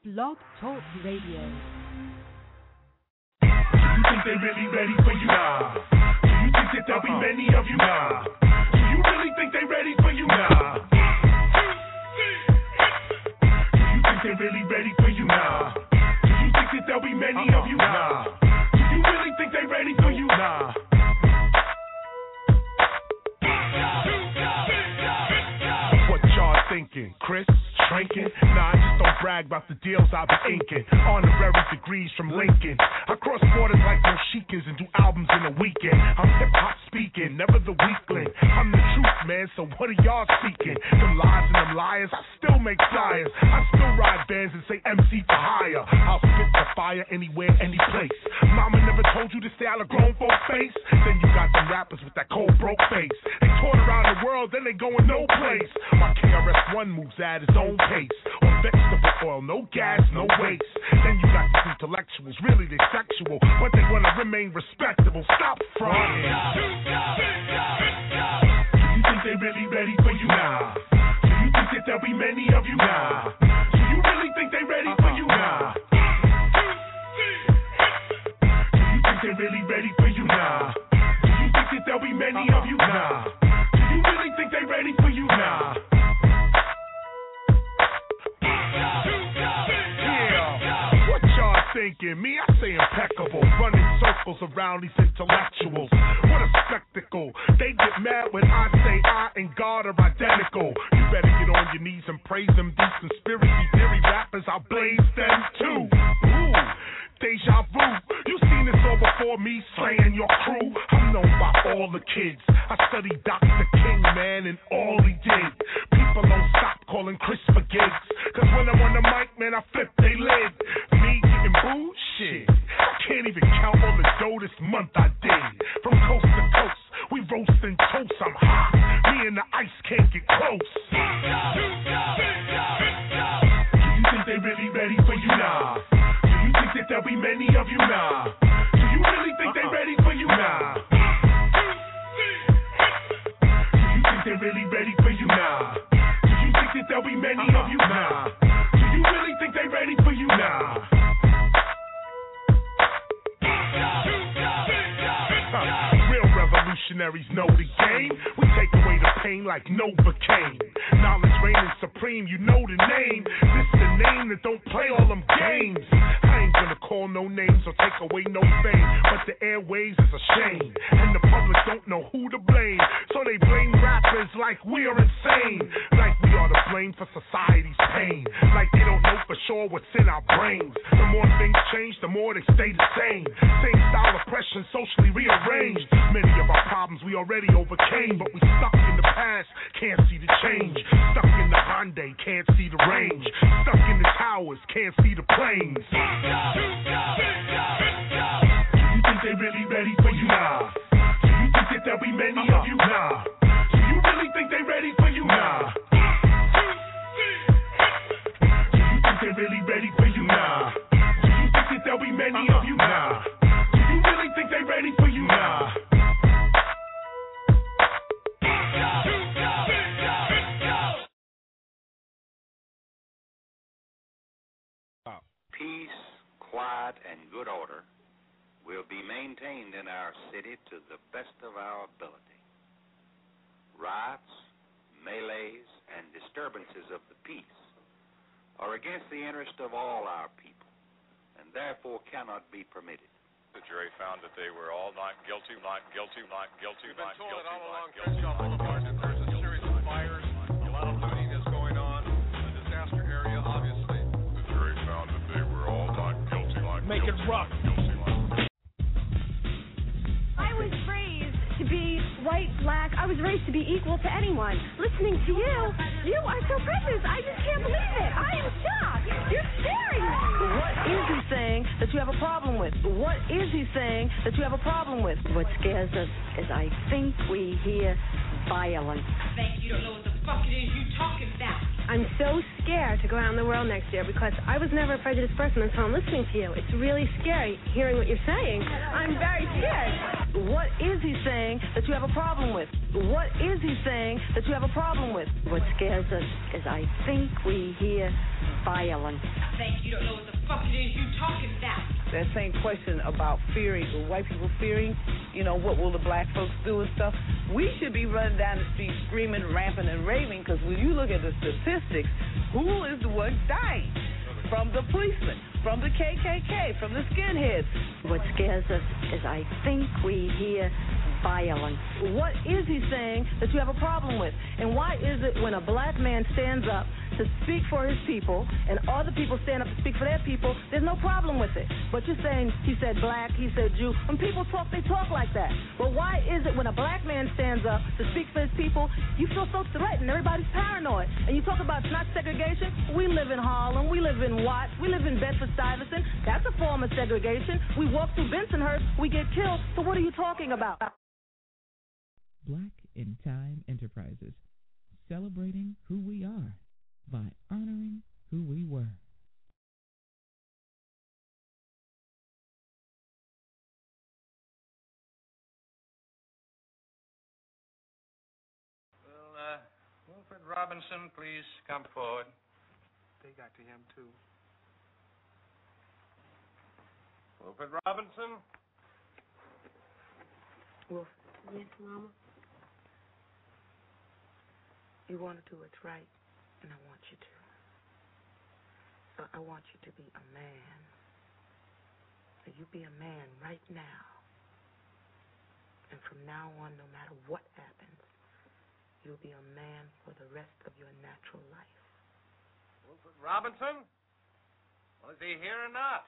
Blog Talk Radio. Do you think they really ready for you? Nah. Do you think that there'll be many of you? Nah. Do you really think they ready for you? Nah. Do you think they really ready for you? Nah. Do you think that there'll be many of you? Nah. Do you really think they ready for you? Nah. What y'all thinking, Chris? Shrinking? Nah, I just don't brag about the deals I be inking. Honorary degrees from Lincoln. I cross borders like Moshikans and do albums in a weekend. I'm hip-hop speaking, never the weakling. I'm the truth, man, so what are y'all seeking? Them lies and them liars, I still make flyers. I still ride bands and say MC for hire. I'll spit the fire anywhere, any place. Mama never told you to stay out of grown folks' face? Then you got them rappers with that cold, broke face. They toured around the world, then they going no place. While KRS-One moves at his own pace. On vegetable oil, no gas, no waste. Then you got these intellectuals, really they sexual, but they want to remain respectable. Stop fronting. Do you think they really ready for you? Nah. Do you think that there'll be many of you? Nah. Do you really think they ready for you? Nah. Do you think they really ready for you? Nah. Do you think that there'll be many of you? Nah. Do you really think they ready for you? Nah. Thinking me, I say impeccable, running circles around these intellectuals. What a spectacle! They get mad when I say I and God are identical. You better get on your knees and praise them. These conspiracy theory rappers, I blaze them too. Ooh, deja vu. You seen this all before me, slaying your crew. I'm known by all the kids. I studied Dr. King, man, and all he did. People don't stop calling Chris for gigs, cause when I'm on the mic, man, I flip they lid. Me getting booed? Shit, I can't even count all the dough this month I did. From coast to coast, we roasting toast, I'm hot. Me and the ice can't get close. Do you think they really ready for you? Nah. Do you think that there'll be many of you? Nah. Do you really think they ready for you? Nah. Do you think they really ready for you? Nah. Do you think that there'll be many of you? Nah. Do you really think they ready for you? Nah. Real revolutionaries know the game. We take away the pain like Novocaine. Knowledge reigning supreme, you know the name. This the name that don't play all them games. I ain't gonna call no names or take away no fame, but the airwaves is a shame, and the public don't know who to blame. So they blame rappers like we are insane, like we are to blame for society's pain, like they don't know for sure what's in our brains. The more things change, the more they stay the same. Same style oppression, socially rearranged. Many of our problems we already overcame, but we stuck in the past, can't see the change. Stuck in the Hyundai, can't see the range. Stuck in the towers, can't see the planes. Do you think they really ready for you? Nah. Do you think that there'll be many of you? Nah. Do you really think they ready for you? Nah. Do you think they really ready for you? Nah. Do you think that there'll be many of you? Nah. Do you really think they ready for you? Nah. Peace, quiet, and good order will be maintained in our city to the best of our ability. Riots, melees, and disturbances of the peace are against the interest of all our people, and therefore cannot be permitted. The jury found that they were all not guilty, not guilty, not guilty, We've been not told guilty, that all along not guilty. Crenshaw Boulevard that there's a series of fires, a lot of looting is going on, a disaster area, obviously. The jury found that they were all not guilty, not Make guilty, it rough. not guilty, not I was raised to be white, black. I was raised to be equal to anyone. Listening to you, you are so precious. I just can't believe it. I am shocked. You're scaring me. What is he saying that you have a problem with? What is he saying that you have a problem with? What scares us is I think we hear violence. I think you don't know what the fuck it is you're talking about. I'm so scared to go out in the world next year because I was never a prejudiced person until I'm listening to you. It's really scary hearing what you're saying. I'm very scared. What is he saying that you have a problem with? What is he saying that you have a problem with? What scares us is I think we hear violence. I think you don't know what the fuck it is you talking about. That same question about fearing, white people fearing, what will the black folks do and stuff. We should be running down the street screaming, ramping, and raving, because when you look at the statistics, who is the one dying? From the policemen, from the KKK, from the skinheads. What scares us is I think we hear violence. What is he saying that you have a problem with? And why is it when a black man stands up to speak for his people and other people stand up to speak for their people, there's no problem with it? But you're saying he said black, he said Jew. When people talk, they talk like that. But why is it when a black man stands up to speak for his people, you feel so threatened, everybody's paranoid? And you talk about not segregation. We live in Harlem, we live in Watts, we live in Bedford-Stuyvesant. That's a form of segregation. We walk through Bensonhurst, we get killed. So what are you talking about? Black in Time Enterprises, celebrating who we are by honoring who we were. Will Wilfred Robinson please come forward? They got to him, too. Wilfred Robinson? Well, yes, Mama? You want to do what's right, and I want you to. So I want you to be a man. So you be a man right now. And from now on, no matter what happens, you'll be a man for the rest of your natural life. Wilfred Robinson? Well, is he here or not?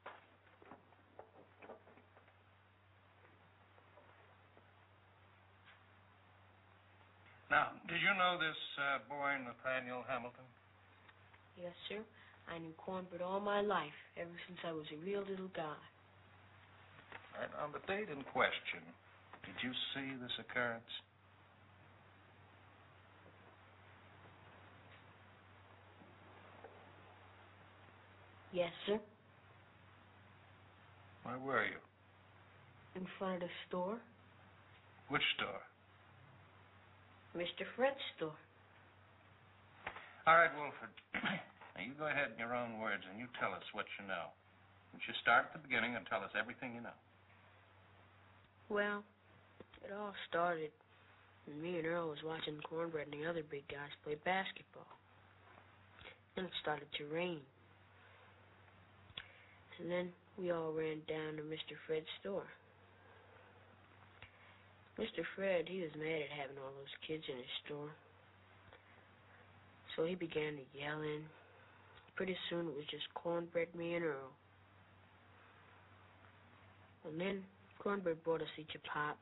Now, did you know this boy, Nathaniel Hamilton? Yes, sir. I knew Cornbread all my life, ever since I was a real little guy. And on the date in question, did you see this occurrence? Yes, sir. Where were you? In front of the store. Which store? Mr. Fred's store. All right, Wilfred. Now, you go ahead in your own words and you tell us what you know. You should start at the beginning and tell us everything you know. Well, it all started when me and Earl was watching Cornbread and the other big guys play basketball. Then it started to rain. And then we all ran down to Mr. Fred's store. Mr. Fred, he was mad at having all those kids in his store. So he began to yelling. Pretty soon it was just Cornbread, me, and Earl. And then Cornbread brought us each a pop.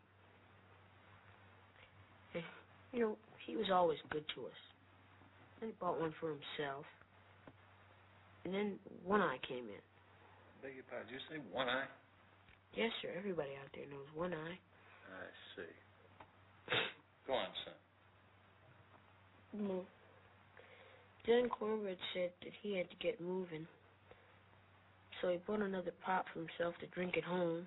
And, he was always good to us. Then he bought one for himself. And then One Eye came in. Beg your pardon, did you say One Eye? Yes, sir. Everybody out there knows One Eye. I see. Go on, son. Well, then Cornbread said that he had to get moving. So he bought another pop for himself to drink at home.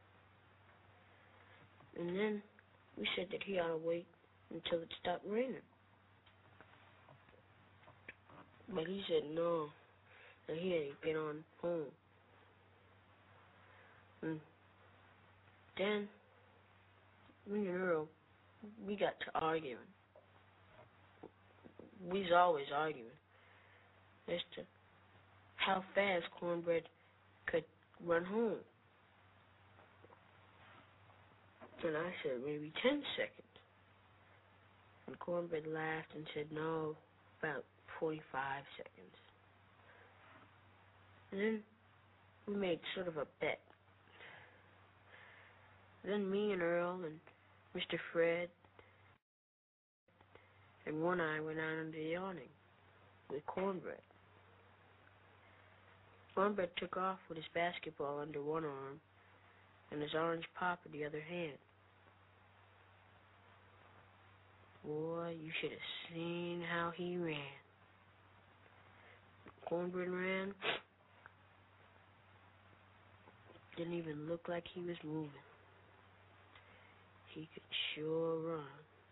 And then we said that he ought to wait until it stopped raining. But he said no, that he had to get on home. And then me and Earl, we got to arguing. We was always arguing as to how fast Cornbread could run home. And I said maybe 10 seconds. And Cornbread laughed and said no, about 45 seconds. And then we made sort of a bet. Then me and Earl and Mr. Fred and One Eye went out under the awning with Cornbread. Cornbread took off with his basketball under one arm and his orange pop in the other hand. Boy, you should have seen how he ran. Cornbread ran. Didn't even look like he was moving. he could sure run.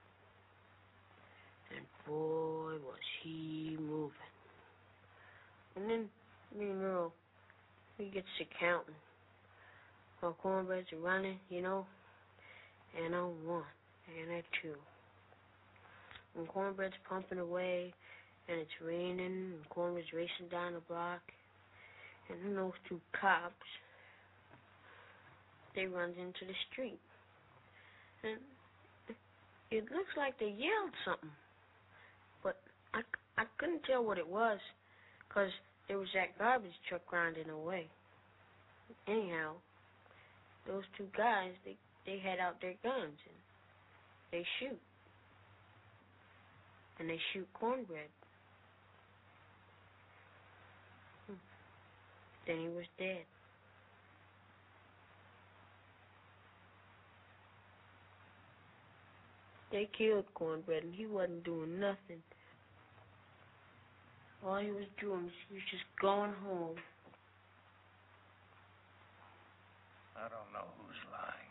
And boy, was he moving. And then, he gets to counting. While Cornbread's running, and on 1, and at 2. And Cornbread's pumping away, and it's raining, and Cornbread's racing down the block. And then those 2 cops, they runs into the street. And it looks like they yelled something. But I couldn't tell what it was, because there was that garbage truck grinding away. Anyhow, those 2 guys, they had out their guns, and they shoot. And they shoot Cornbread. Then he was dead. They killed Cornbread, and he wasn't doing nothing. All he was doing was he was just going home. I don't know who's lying,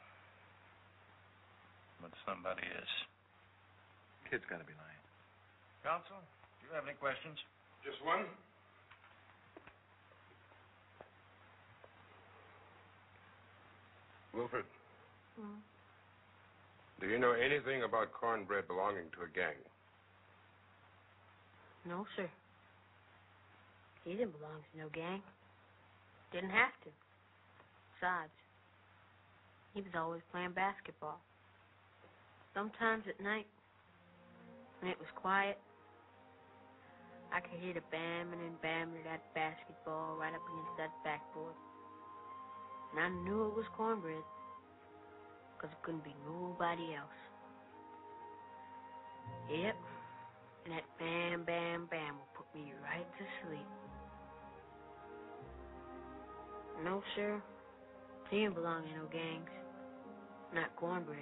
but somebody is. Kid's got to be lying. Counsel, do you have any questions? Just one. Wilfred, do you know anything about Cornbread belonging to a gang? No, sir. He didn't belong to no gang. Didn't have to. Besides, he was always playing basketball. Sometimes at night, when it was quiet, I could hear the bamming and bamming of that basketball right up against that backboard. And I knew it was Cornbread, because it couldn't be nobody else. Yep, and that bam, bam, bam will put me right to sleep. No, sir, he didn't belong in no gangs. Not Cornbread.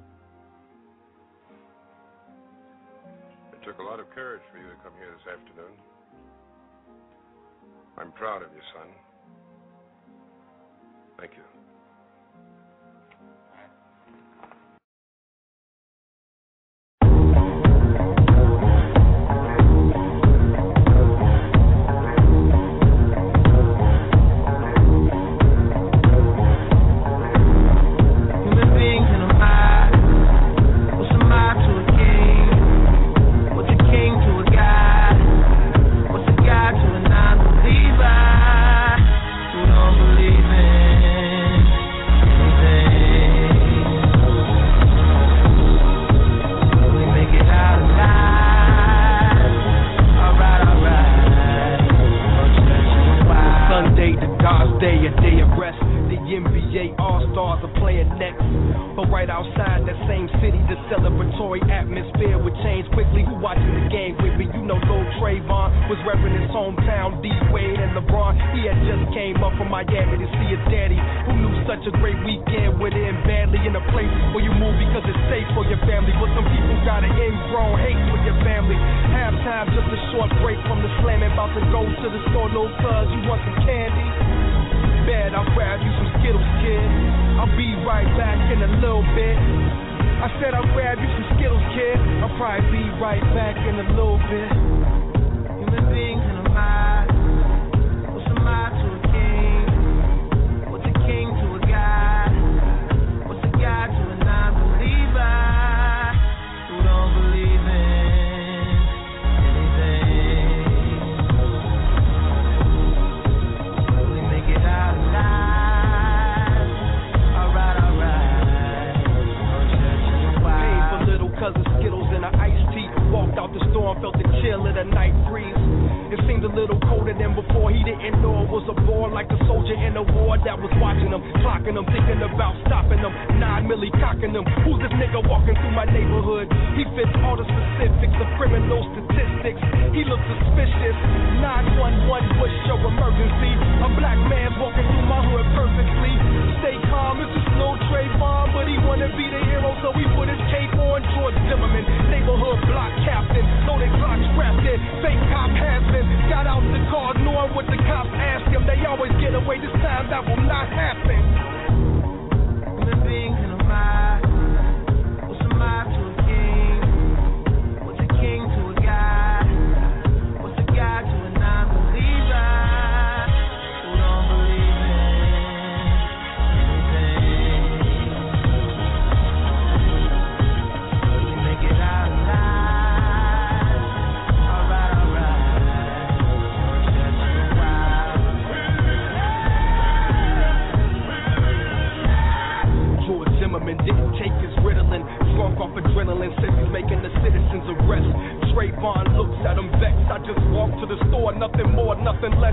It took a lot of courage for you to come here this afternoon. I'm proud of you, son. Thank you.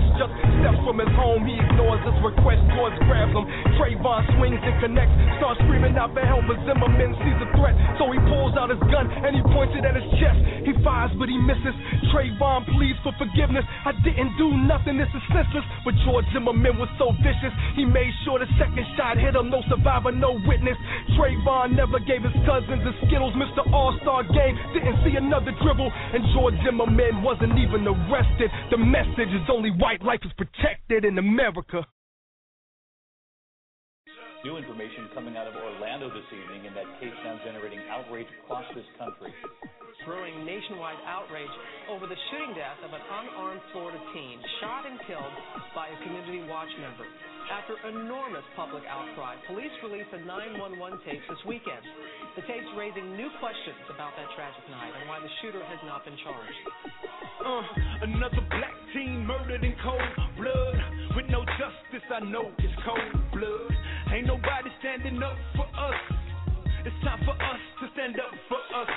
just steps from his home. He ignores his request, George grabs him. Trayvon swings and connects, starts screaming out for help, but Zimmerman sees a threat, so he pulls out his gun and he points it at his chest. He fires, but he misses. Trayvon pleads for forgiveness. I didn't do nothing, this is senseless. But George Zimmerman was so vicious, he made sure the second shot hit him. No survivor, no witness. Trayvon never gave his cousins the Skittles. Mr. All-Star Game didn't see another dribble, and George Zimmerman wasn't even arrested. The message is only white life is protected in America. New information coming out of Orlando this evening in that case now generating outrage across this country. Brewing nationwide outrage over the shooting death of an unarmed Florida teen shot and killed by a Community Watch member. After enormous public outcry, police released a 911 tape this weekend. The tape's raising new questions about that tragic night and why the shooter has not been charged. Another black teen murdered in cold blood. With no justice, I know it's cold blood. Ain't nobody standing up for us. It's time for us to stand up for us.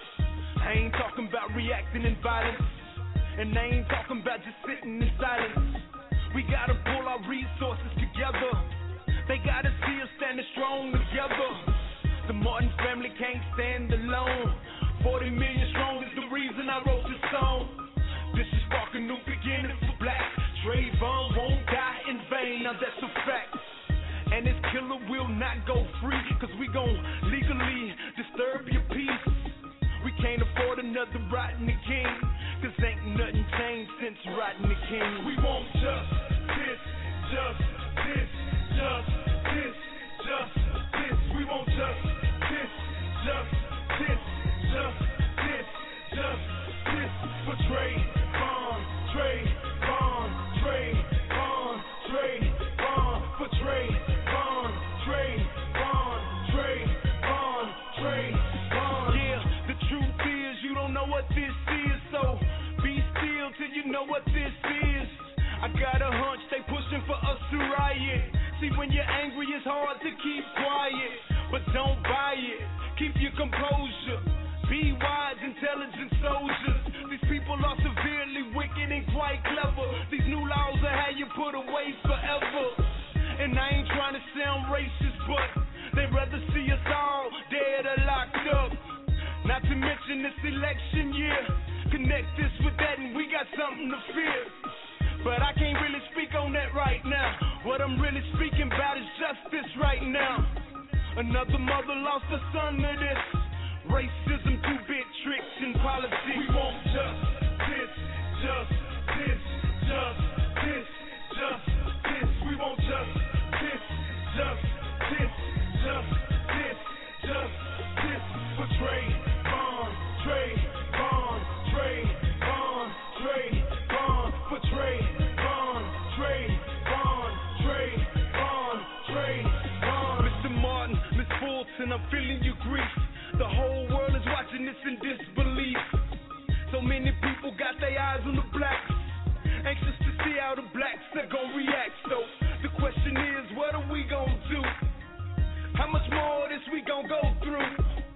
I ain't talking about reacting in violence, and I ain't talking about just sitting in silence. We gotta pull our resources together. They gotta see us standing strong together. The Martin family can't stand alone. 40 million strong is the reason I wrote this song. This is sparking new beginnings for black. Trayvon won't die in vain, now that's a fact. And this killer will not go free, cause we gon' legally disturb your peace. We can't afford another Rodney King, cause ain't nothing changed since Rodney King. We want justice, justice, justice, justice. We want justice, justice, justice, justice. For Trayvon, Trayvon, Trayvon, Trayvon. For Trayvon, Trayvon, Trayvon, Trayvon. Yeah, the truth is you don't know what this is, so be still till you know what this is. I got a hunch they pushing for us to riot. See, when you're angry it's hard to keep quiet, but don't buy it. Keep your composure. Be wise, intelligent soldiers. These people are severely wicked and quite clever. These new laws are how you put away forever. And I ain't trying to sound racist, but they'd rather see us all dead or locked up. Not to mention this election year. Connect this with that and we got something to fear. But I can't really speak on that right now. What I'm really speaking about is justice right now. Another mother lost a son to this. Racism, too big tricks in politics. We want justice, justice, justice, justice. We want justice, justice, justice, justice. For Trayvon, Trayvon, Trayvon, Trayvon. For Trayvon, Trayvon, Trayvon, Trayvon. Mr. Martin, Miss Fulton, I'm feeling your grief. The whole world is watching this in disbelief. So many people got their eyes on the blacks, anxious to see how the blacks are gonna react. So the question is, what are we gonna do? How much more of this we gonna go through?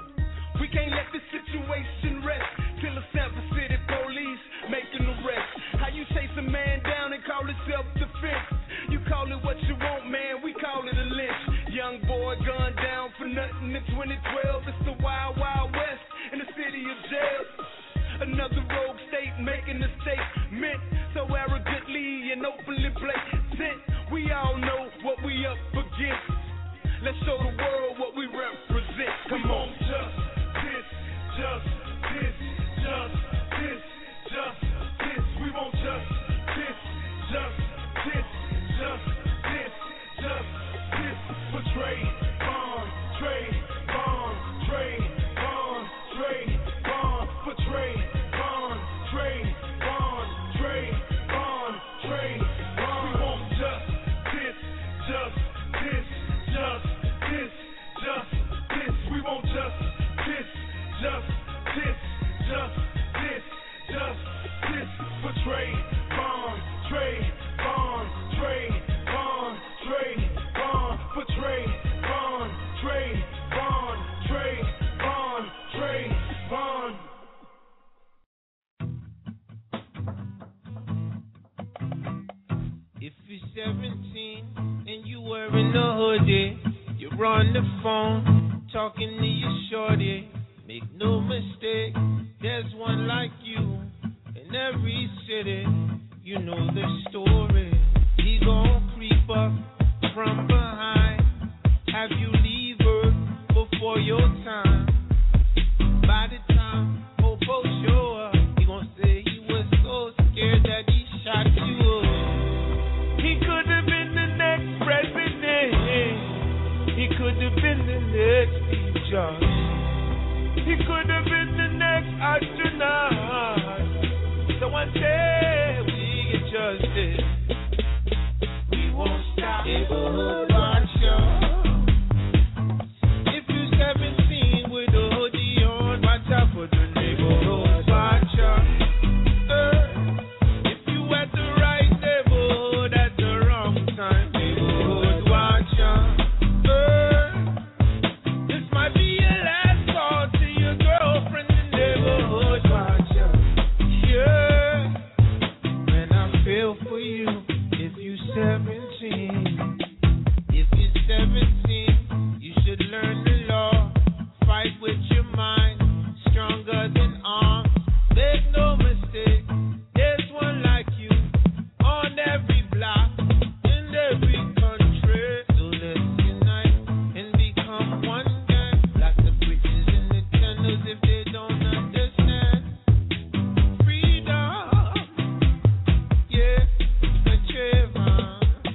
We can't let this situation rest till the Sanford City police make an arrest. How you chase a man down and call it self-defense? You call it what you want, man, we call it a lynch. Young boy gunned down for nothing in 2012. It's the wild, wild west in the city of jail. Another rogue state making a statement so arrogantly and openly blatant. We all know what we up against. Let's show the world what we represent. Come on. Justice, justice, justice, justice. We want justice, justice, justice, justice. For Trayvon, Trayvon, Trayvon, Trayvon. For Trayvon, Trayvon, Trayvon, Trayvon. We want justice, justice, justice. If you're 17 and you wearing a hoodie, you're on the phone talking to your shorty. Make no mistake, there's one like you in every city. You know the story. He gon' creep up from behind, have you leave her before your time. By the time Popo show up, he gon' say he was so scared that he shot you up. He could have been the next president. He could have been the next Steve Jobs. He could have been the next astronaut. Someone said we get justice. We won't stop. Neighborhood watcher. If you're 17 with a hoodie on, watch out for the neighborhood watcher. If you at the right neighborhood at the wrong time, neighborhood watcher. This might be your last call to your girlfriend, the neighborhood watcher. Yeah, man, I feel for you if you 17. If you're 17, you should learn the law. Fight with your mind, stronger than arms. Make no mistake, there's one like you on every block, in every country. So let's unite and become one gang. Like the bridges and the tunnels if they don't understand. Freedom, yeah, the Trayvon.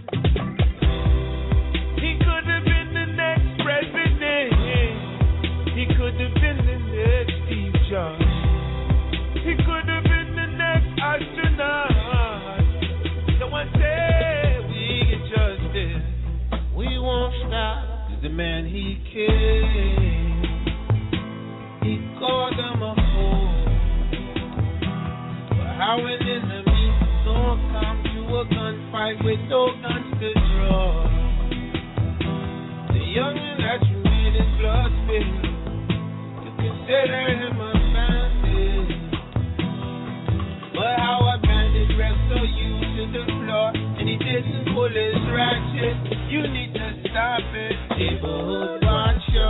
He could have been the next president. He could have been the next Steve Jobs. He could have been the next astronaut. Someone said we get justice. We won't stop. He's the man he killed. He called him a fool. But how an enemy don't come to a gunfight with no guns to draw? The youngin' that you made his blood spill. You consider him a bandit. But how a bandit wrestled you to the floor and he didn't pull his ratchet. You need to stop it, neighborhood watcher.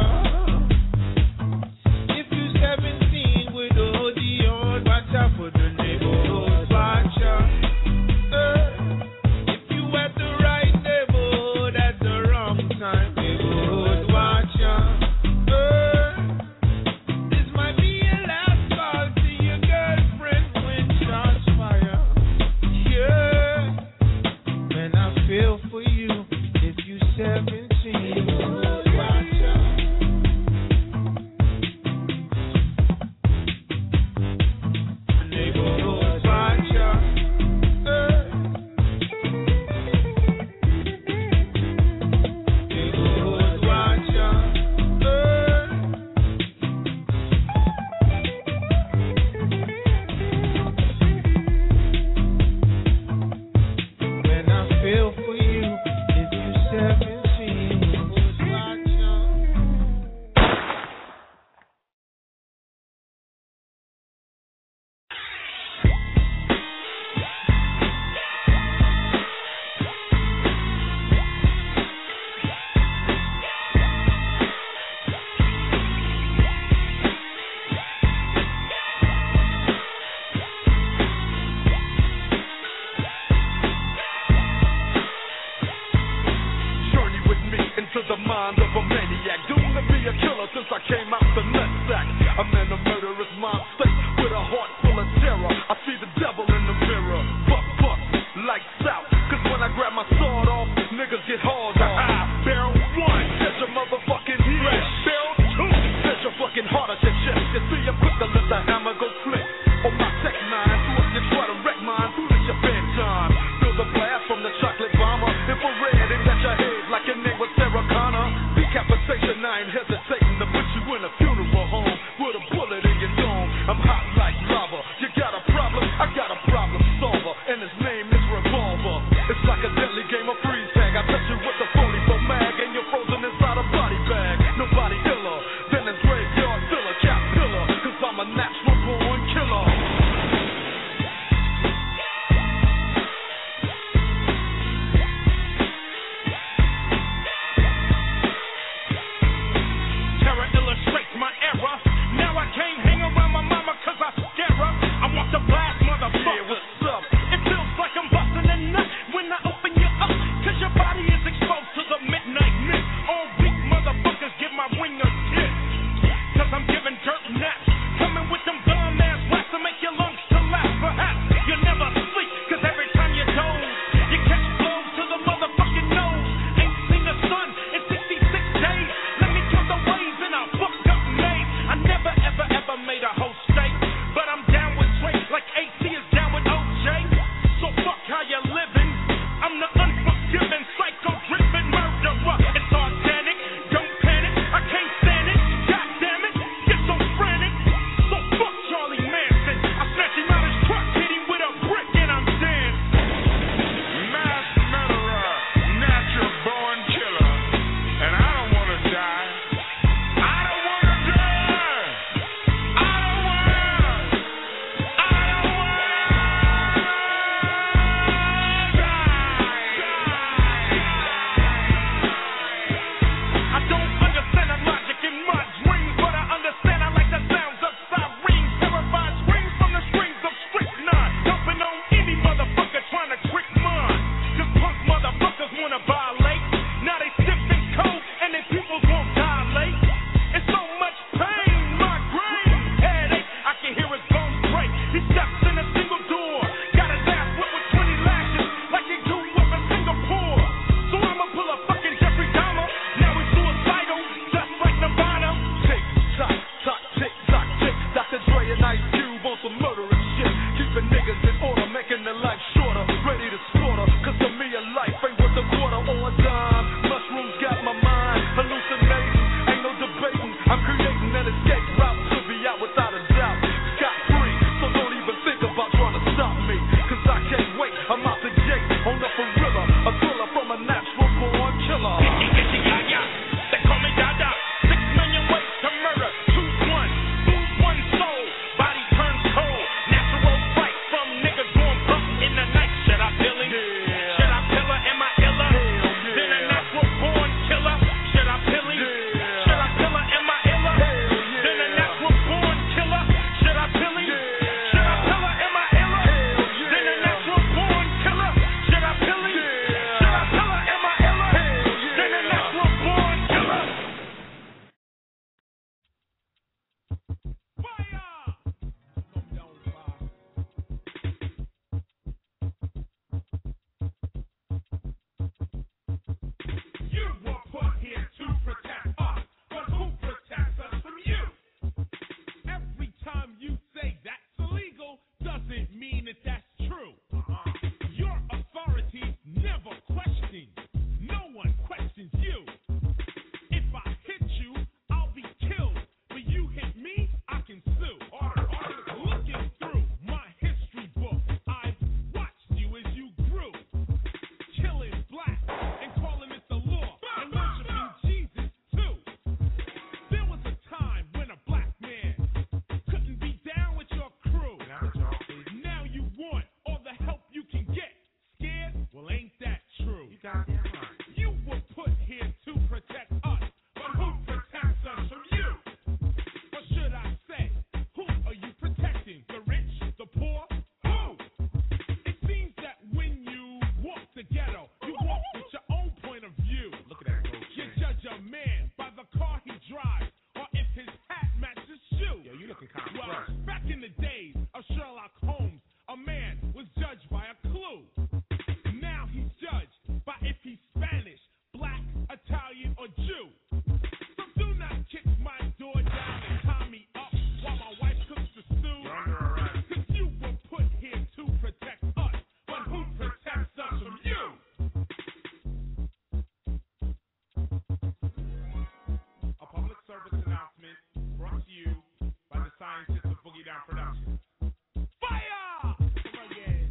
If you're 17 with a hoodie on, watch out for the neighborhood watcher. If you at the right neighborhood at the wrong time, neighborhood watcher. This might be your last call to your girlfriend when shots fire. Yeah, man, I feel for you if you 17. Neighborhood watcher. Neighborhood watcher. Neighborhood watcher. Man, I feel for you if you 17. Neighborhood watcher. Journey with me into the mind of a maniac. Doomed to be a killer since I came out the nutsack. I'm in a murderous mind state with a heart full of terror. I see the devil in the mirror. Fuck, lights out. Cause when I grab my sword off, niggas get hauled off. Barrel 1, there's your motherfucking head. Barrel 2, there's your fucking heart at your chest. You see, I'm quick to let the hammer go flick. On my tech 9, so if you try to wreck mine, it's your bedtime. Feel the blast from the chocolate bomber. Infrared, and got your head like your name was Sarah Connor. Decapitation, I ain't hesitating to put you in a funeral goddamn right. You were put here to protect us, but who protects us from you? Or should I say, who are you protecting? The rich, the poor? Who? It seems that when you walk the ghetto, you walk with your own point of view. Look at that gold chain. You judge a man by the car he drives, or if his hat matches shoes. Yo, you looking kind of fresh. Back in the days of Sherlock Holmes, a man was judged by a clue. Now he's judged by if he's Spanish, black, Italian, or Jew. So do not kick my door down and tie me up while my wife cooks the stew. You're under arrest. 'Cause you were put here to protect us, but who protects us from you? A public service announcement brought to you by the scientists of Boogie Down Productions. Fire! Again.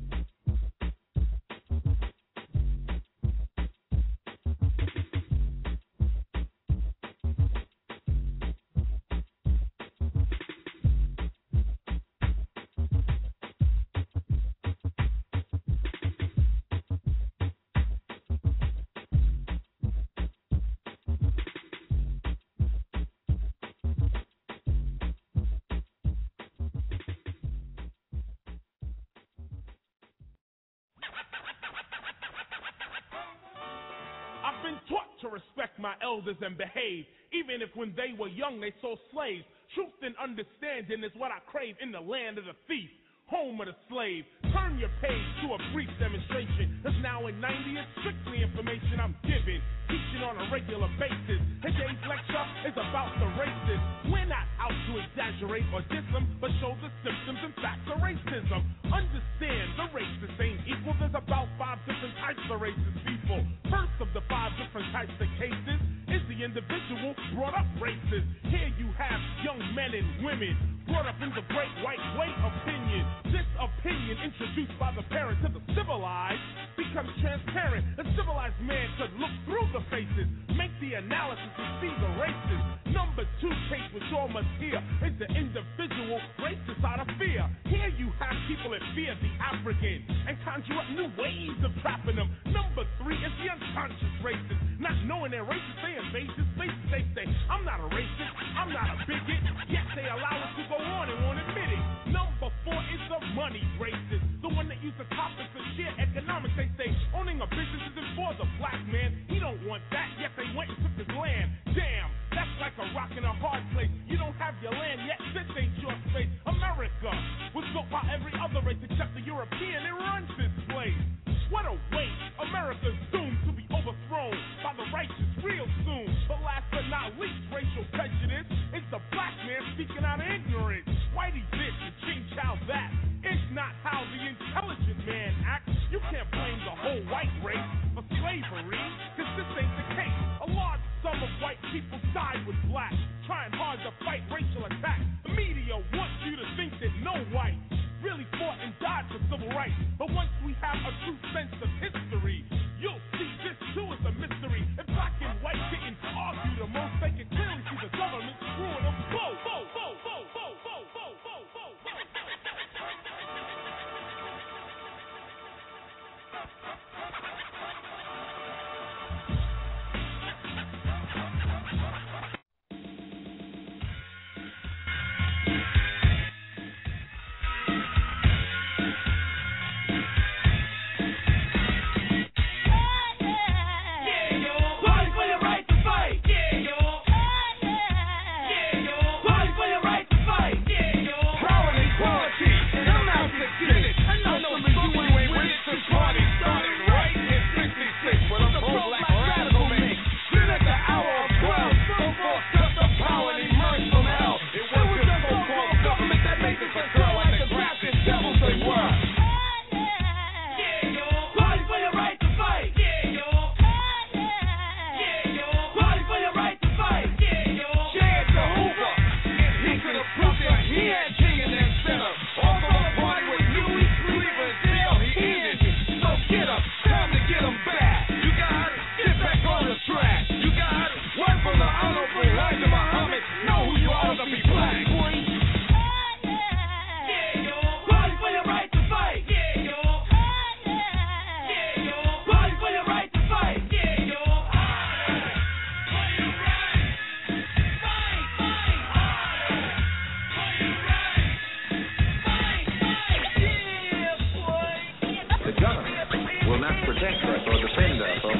I've been taught to respect my elders and behave, even if when they were young they sold slaves. Truth and understanding is what I crave in the land of the thief, home of the slave. Turn your page to a brief demonstration, 'cause now in 90 it's strictly information I'm giving, teaching on a regular basis. Today's lecture is about the races. We're not out to exaggerate or diss them, but show the symptoms and facts of racism. Understand the races ain't equal. There's about 5 different types of racist people. First of the 5 different types of cases is the individual brought up racist. Here you have young men and women brought up in the great white way opinion. This opinion introduced by the parents of the civilized becomes transparent. A civilized man could look through the faces, make the analysis and see the races. Number 2 case which all must hear is the individual racist out of fear. Here you have people that fear the African and conjure up new ways of trapping them. Number 3 is the unconscious racist. Not knowing they're racist, they invade this space. They say, I'm not a racist, I'm not a bigot, yet they allow us to go on and won't admit it. Number 4 is the money racist, the one that uses topics of sheer economics. They say owning a business isn't for the black man. He don't want that, yet they went and took his land. Damn, that's like a rock in a hard place. You don't have your land yet, this ain't your space. America was built by every other race except the European. It runs this place. What a waste. America's doomed to be overthrown by the righteous real soon. But last but not least, racial prejudice is the black man speaking out of ignorance. Whitey this and Ching Chow that. It's not how the intelligent man acts. You can't blame the whole white race for slavery, 'cause this ain't the case. A large sum of white people died with blacks, trying hard to fight racial attacks. The media wants you to think that no white really fought and died for civil rights. But once we have a true sense of history, you'll see this too is a mystery. If black and white didn't argue the most, they can clearly see the government screwing them both.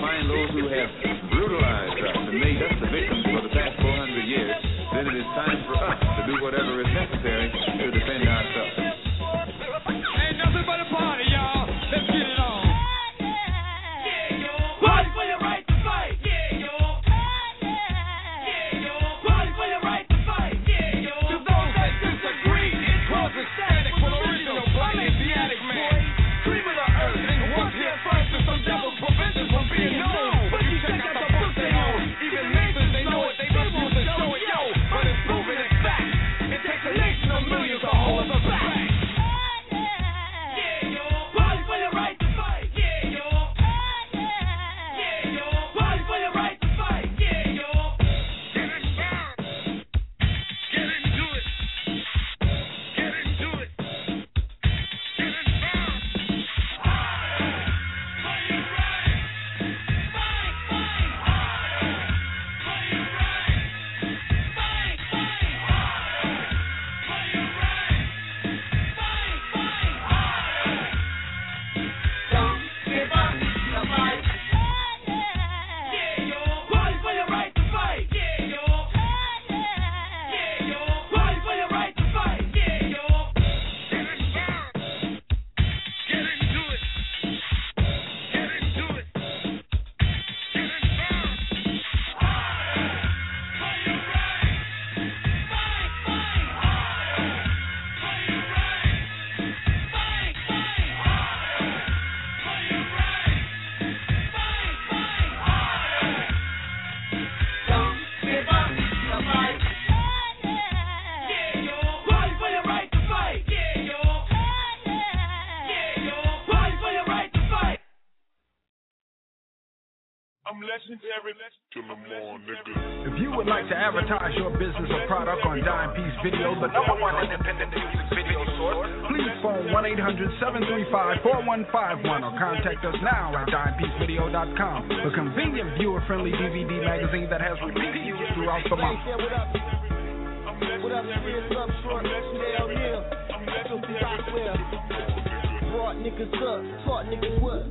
find those who have brutalized us and made us the victims for the past 400 years, then it is time for us to do whatever is necessary to defend ourselves. Ain't nothing but a party, y'all. Let's get it on. Party for your right to fight. Party for your right to fight. To those that disagree, it causes static for the original black Asiatic man. Cream of the earth, and once here first, and some devils prevent us from being known. But you check out the book they own. Even nations, they know it, they refuse to show it, yo. But it's proven it's fact. It takes a nation of millions to hold us back. Party for your right to fight. Party for your right to fight. Get involved. Get into it. Get into it. Get involved. For your right. Fight, fight. For your right. Fight, fight. For your right. Fight, fight. Don't give up the fight. Party for your right to fight. Party for your right to fight. Get involved. Get into it. Get into it. Get involved. For your right. Fight, fight. For your right. Fight, fight. For your right. Fight, fight. Don't give up the fight. Party for your right to fight. Party for your right to fight. I'm legendary. Till the morning, nigga. If you would like to advertise your business or product on Dime Piece Video, the #1 independent music video source, please phone 1-800-735-4151 or contact us now at DimePieceVideo.com, a convenient viewer-friendly DVD magazine that has repeated use throughout the month. What up, Chris? What up, Short? Today O'Neal. Filthy Rockwell. Brought niggas up, taught niggas what.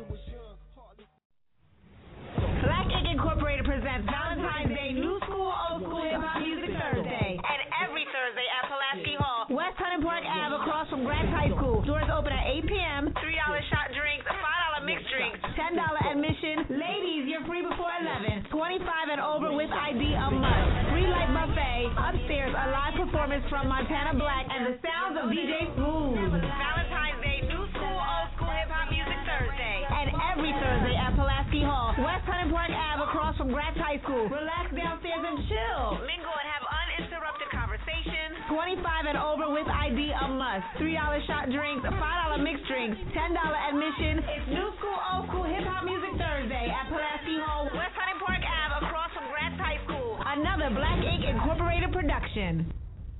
Black Ink Incorporated presents Valentine's Day New School, Old School Hip Hop Music Thursday. And every Thursday at Pulaski Hall, West Hunting Park Ave, across from Grants High School. Doors open at 8 p.m. $3 shot drinks, $5 mixed drinks, $10 admission. Ladies, you're free before 11. 25 and over with ID a must. Free light buffet. Upstairs, a live performance from Montana Black and the sounds of DJ Smooth. Valentine's Day New School, Old School Hip Hop Music Thursday. And every Thursday at Pulaski Hall, West Hunting Park Ave, across from Grants High School. Relax downstairs and chill. Mingle and have uninterrupted conversation. 25 and over with ID a must. $3 shot drinks, $5 mixed drinks, $10 admission. It's New School, Old School Hip Hop Music Thursday at Pulaski Hall, West Hunting Park Ave, across from Grants High School. Another Black Ink Incorporated production.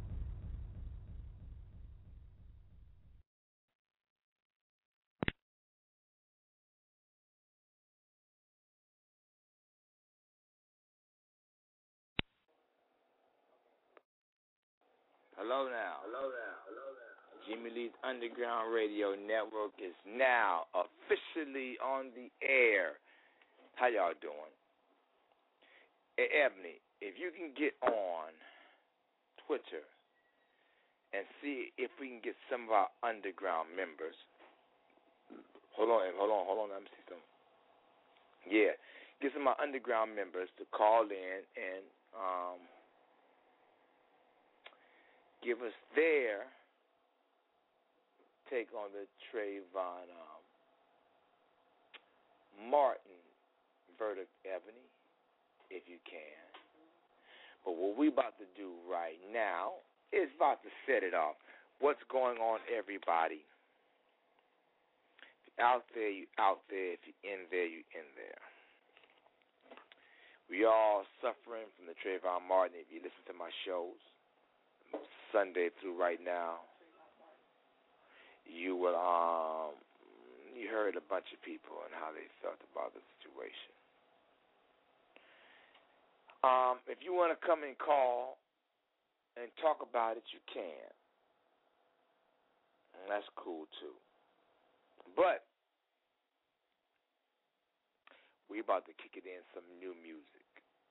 Hello now. Jimmy Lee's Underground Radio Network is now officially on the air. How y'all doing? Hey, Ebony, if you can get on Twitter and see if we can get some of our underground members. Hold on. Let me see something. Yeah, get some of our underground members to call in and give us their take on the Trayvon Martin verdict, Ebony, if you can. But what we about to do right now is about to set it off. What's going on, everybody? If you're out there, you out there. If you're in there, you in there. We all suffering from the Trayvon Martin. If you listen to my shows, Sunday through right now, you will you heard a bunch of people and how they felt about the situation. If you want to come and call and talk about it, you can. And that's cool too. But we about to kick it in some new music.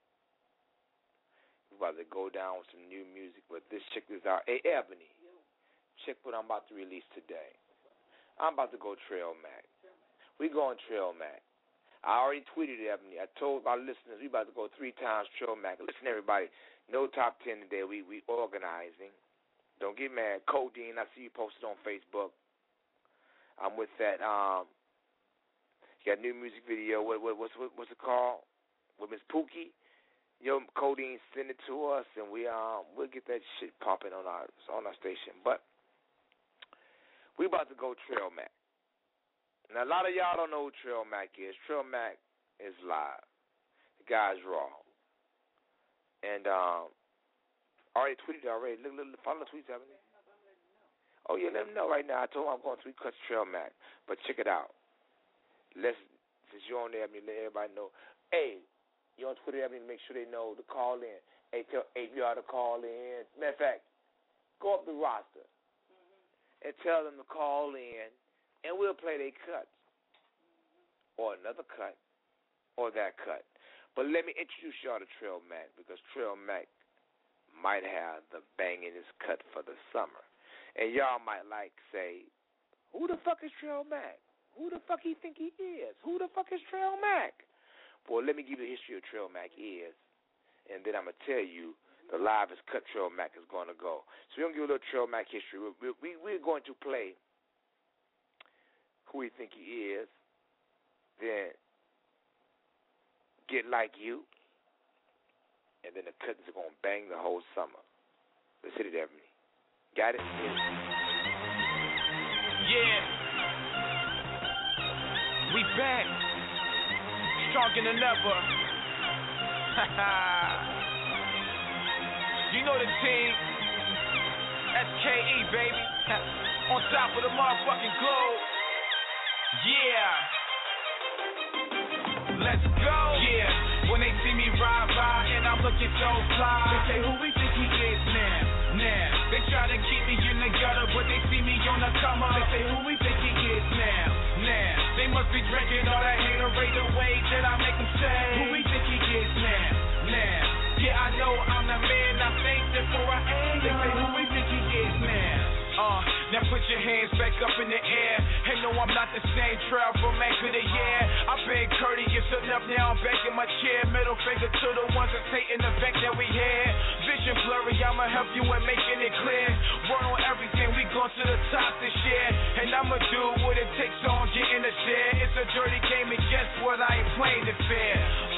We about to go down with some new music, but this chick is out. Hey, Ebony, check what I'm about to release today. I'm about to go Trail Mac. We going Trail Mac. I already tweeted it, Ebony. I told our listeners we about to go 3 times Trail Mac. Listen, everybody, no top 10 today. We organizing. Don't get mad. Codeine, I see you posted on Facebook. I'm with that. You got a new music video. What's it called? With Miss Pookie. Yo, Codeine, send it to us, and we'll get that shit popping on our station. But we about to go Trail Mac. Now, a lot of y'all don't know who Trail Mac is. Trail Mac is live. The guy's raw. And I already tweeted it already. Look, follow the tweets, haven't you? Oh, yeah, let them know right now. I told him I'm going 3 cuts Trail Mac. But check it out. Since you're on there, let everybody know. Hey, you're on Twitter, make sure they know to call in. Hey, tell ABR to call in. Matter of fact, go up the roster and tell them to call in, and we'll play their cuts, or another cut, or that cut. But let me introduce y'all to Trail Mac, because Trail Mac might have the bangingest cut for the summer. And y'all might say, who the fuck is Trail Mac? Who the fuck he think he is? Who the fuck is Trail Mac? Well, let me give you the history of Trail Mac is, and then I'm going to tell you the livest cut Trail Mac is going to go. So we're going to give you a little Trail Mac history. We're going to play who we think he is, then Get Like You, and then the cuts are going to bang the whole summer. Let's hit it, Ebony. Got it? Yeah. We back. Stronger than ever. You know the team. SKE, baby. On top of the motherfucking globe. Yeah. Let's go. Yeah. When they see me ride by and I'm looking so fly, they say, who we think he is now? They try to keep me in the gutter, but they see me on the come up. They say, who we think he is now? They must be drinking all that haterade the way that I make them say, who we think he is now? Yeah, I know I'm the man, I think that for I am. They say, who we think he is now? Now put your hands back up in the air. And no, I'm not the same trail from Mac of the year. I've been courteous enough, now I'm back in my chair. Middle finger to the ones that's hating the fact that we here. Vision blurry, I'ma help you in making it clear. Word on everything, we going to the top this year. And I'ma do what it takes on getting the share. It's a dirty game, and guess what, I ain't playing it fair.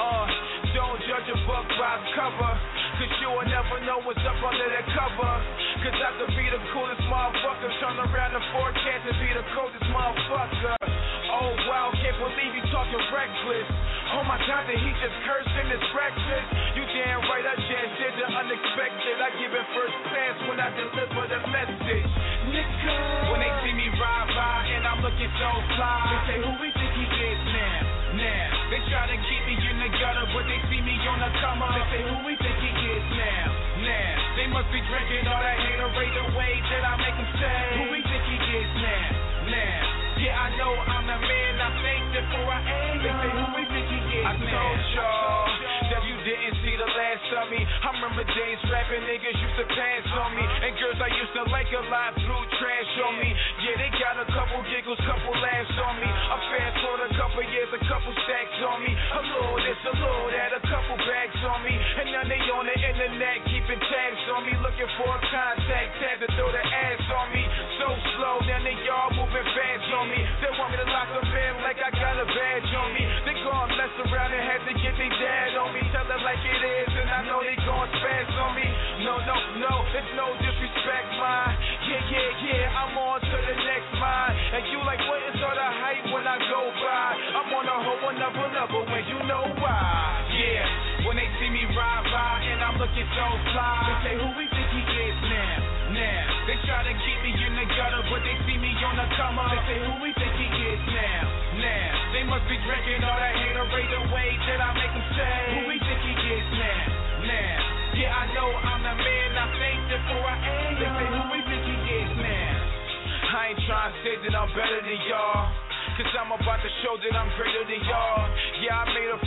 Don't judge a book by its cover, cause you'll never know what's up under that cover. Cause I could be the coolest motherfucker, turn around the forecast and be the coldest motherfucker. Oh wow, can't believe you talking reckless. Oh my God, did he just curse in his breakfast? You damn right, I just did the unexpected. I give it first class when I deliver the message. Nigga, when they see me ride by and I'm looking so fly, they say, who we think he is now? They try to keep me in the gutter, but they see me on the come up. They say, who we think he is now? They must be drinking all that haterade the way that I make them say, who we think he is now? Yeah, I know I'm the man, I think that for I am. They say, who we think he is now? I told y'all that you didn't see the last of me. I remember days rapping niggas used to pass on me, and girls I used to like a lot blew trash on me. Yeah, they got a couple giggles, couple laughs on me. I fast forward a couple years, a couple stacks on me. A little this, a little that, a couple bags on me. And now they on the internet keeping tabs on me, looking for a contact tab to throw the ass on me. So slow, now they all moving fast on me. They want me to lock them in like I got a badge on me. They gon' mess around and have to get their dad on me. Tell it like it is, and I know they gon' spaz on me. No, it's no disrespect, mine. Yeah, I'm on to the next mine. And you like, what is all the hype when I go by? I'm on a whole another level when you know why. Yeah, when they see me ride by and I'm looking so fly, they say, who we think he is now? They try to keep me in the gutter, but they see me on the come up. They say, who we think he is now? They must be drinking all that haterade the way that I make them say, who we think he is now? Yeah, I know I'm the man, I think that for I am. They say, who we think he is now? I ain't trying to say that I'm better than y'all, cause I'm about to show that I'm greater than y'all. Yeah, I made a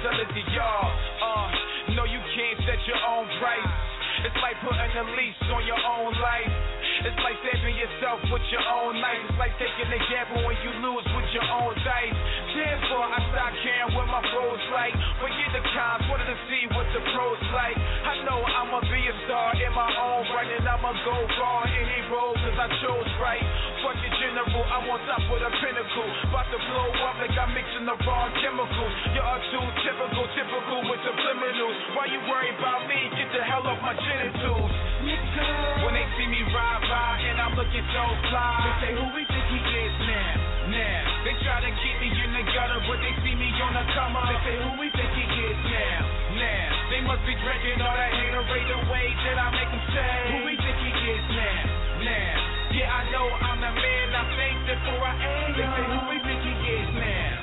sell it to y'all. No, you can't set your own price. It's like putting a leash on your own life. It's like saving yourself with your own knife. It's like taking a gamble when you lose with your own dice. Therefore, I stop caring what my pros like. Forget the cons, wanted to see what the pros like. I know I'ma be a star in my own right, and I'ma go far in any road cause I chose right. Fuck your general, I'm on top of the pinnacle. About to blow up like I'm mixing the wrong chemicals. Y'all too typical with subliminals. Why you worry about me? Get the hell off my genitals. When they see me ride by and I'm looking so fly, they say, who we think he is now? They try to keep me in the gutter, but they see me on the come up. They say, who we think he is now? They must be drinking all that haterade away that I make them say, who we think he is now? Yeah, I know I'm the man, I think before I am. They say, who we think he is now?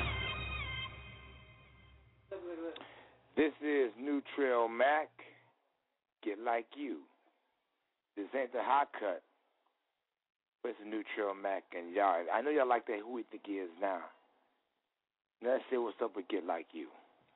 This is New Trail Mac. Get like you. This ain't the hot cut, but it's a New Trail Mac, and y'all, I know y'all like that who we think he is now. Let's see what's up with Get Like You.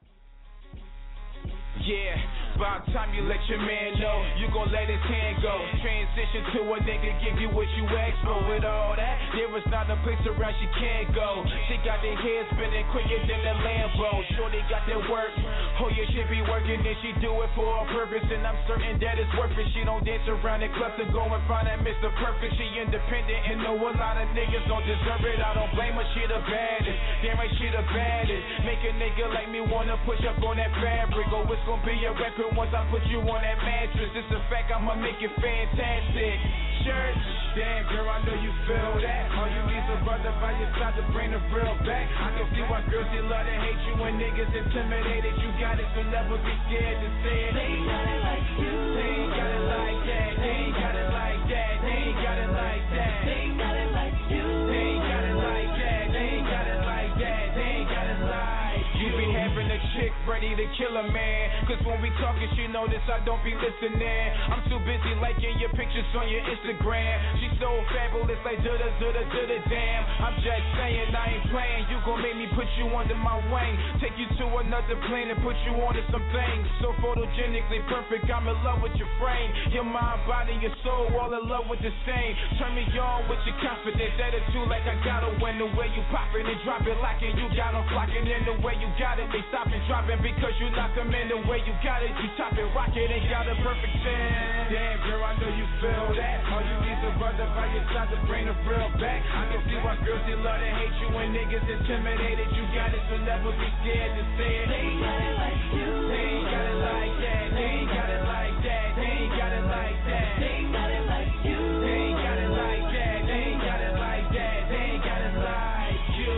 Yeah, by the time you let your man know, you gon' let his hand go. Transition to a nigga, give you what you ask for. With all that, there is not a place around she can't go. She got their head spinning quicker than the Lambo. Shorty got that work, oh yeah, she be working and she do it for a purpose. And I'm certain that it's worth it. She don't dance around the clubs and go and find that Mr. Perfect. She independent and know a lot of niggas don't deserve it. I don't blame her, she the baddest. Damn right, she the baddest. Make a nigga like me wanna push up on that fabric. Oh, it's gonna be a record once I put you on that mattress. It's a fact, I'ma make it fantastic. Church, damn girl, I know you feel that. All you need's a brother by your side to bring the real back. I can see why girls they love to hate you when niggas intimidated. You got it, so never be scared to say it. They ain't got it like you. They ain't got it like that. They ain't got it like that. They ain't got it like that. They ain't got it like you. They ain't got it like that. They ain't got it like that. They ain't got it like you. Be having a chick ready to kill a man. Cause when we talking, she notice I don't be listening. I'm too busy liking your pictures on your Instagram. She's so fabulous, like da-da, damn. I'm just saying, I ain't playing. You gon' make me put you under my wing. Take you to another plane and put you onto some things. So photogenically perfect, I'm in love with your frame. Your mind, body, your soul, all in love with the same. Turn me on with your confidence, attitude like I gotta win. The way you poppin' and drop it, locking, you got them flocking. In the way you got it, they stoppin', dropping because you knock them in. The way you got it, you top it, rock it, ain't got a perfect 10. Damn girl, I know you feel that. All you need's a brother by your side to bring the real back. I can see why girls they love to hate you when niggas intimidated. You got it, so never be scared to say it. They ain't got it like you. They ain't got it like that. They ain't got it like that. They ain't got it like that. They ain't got it like you. They ain't got it like that. They ain't got it like that. They ain't got it like you.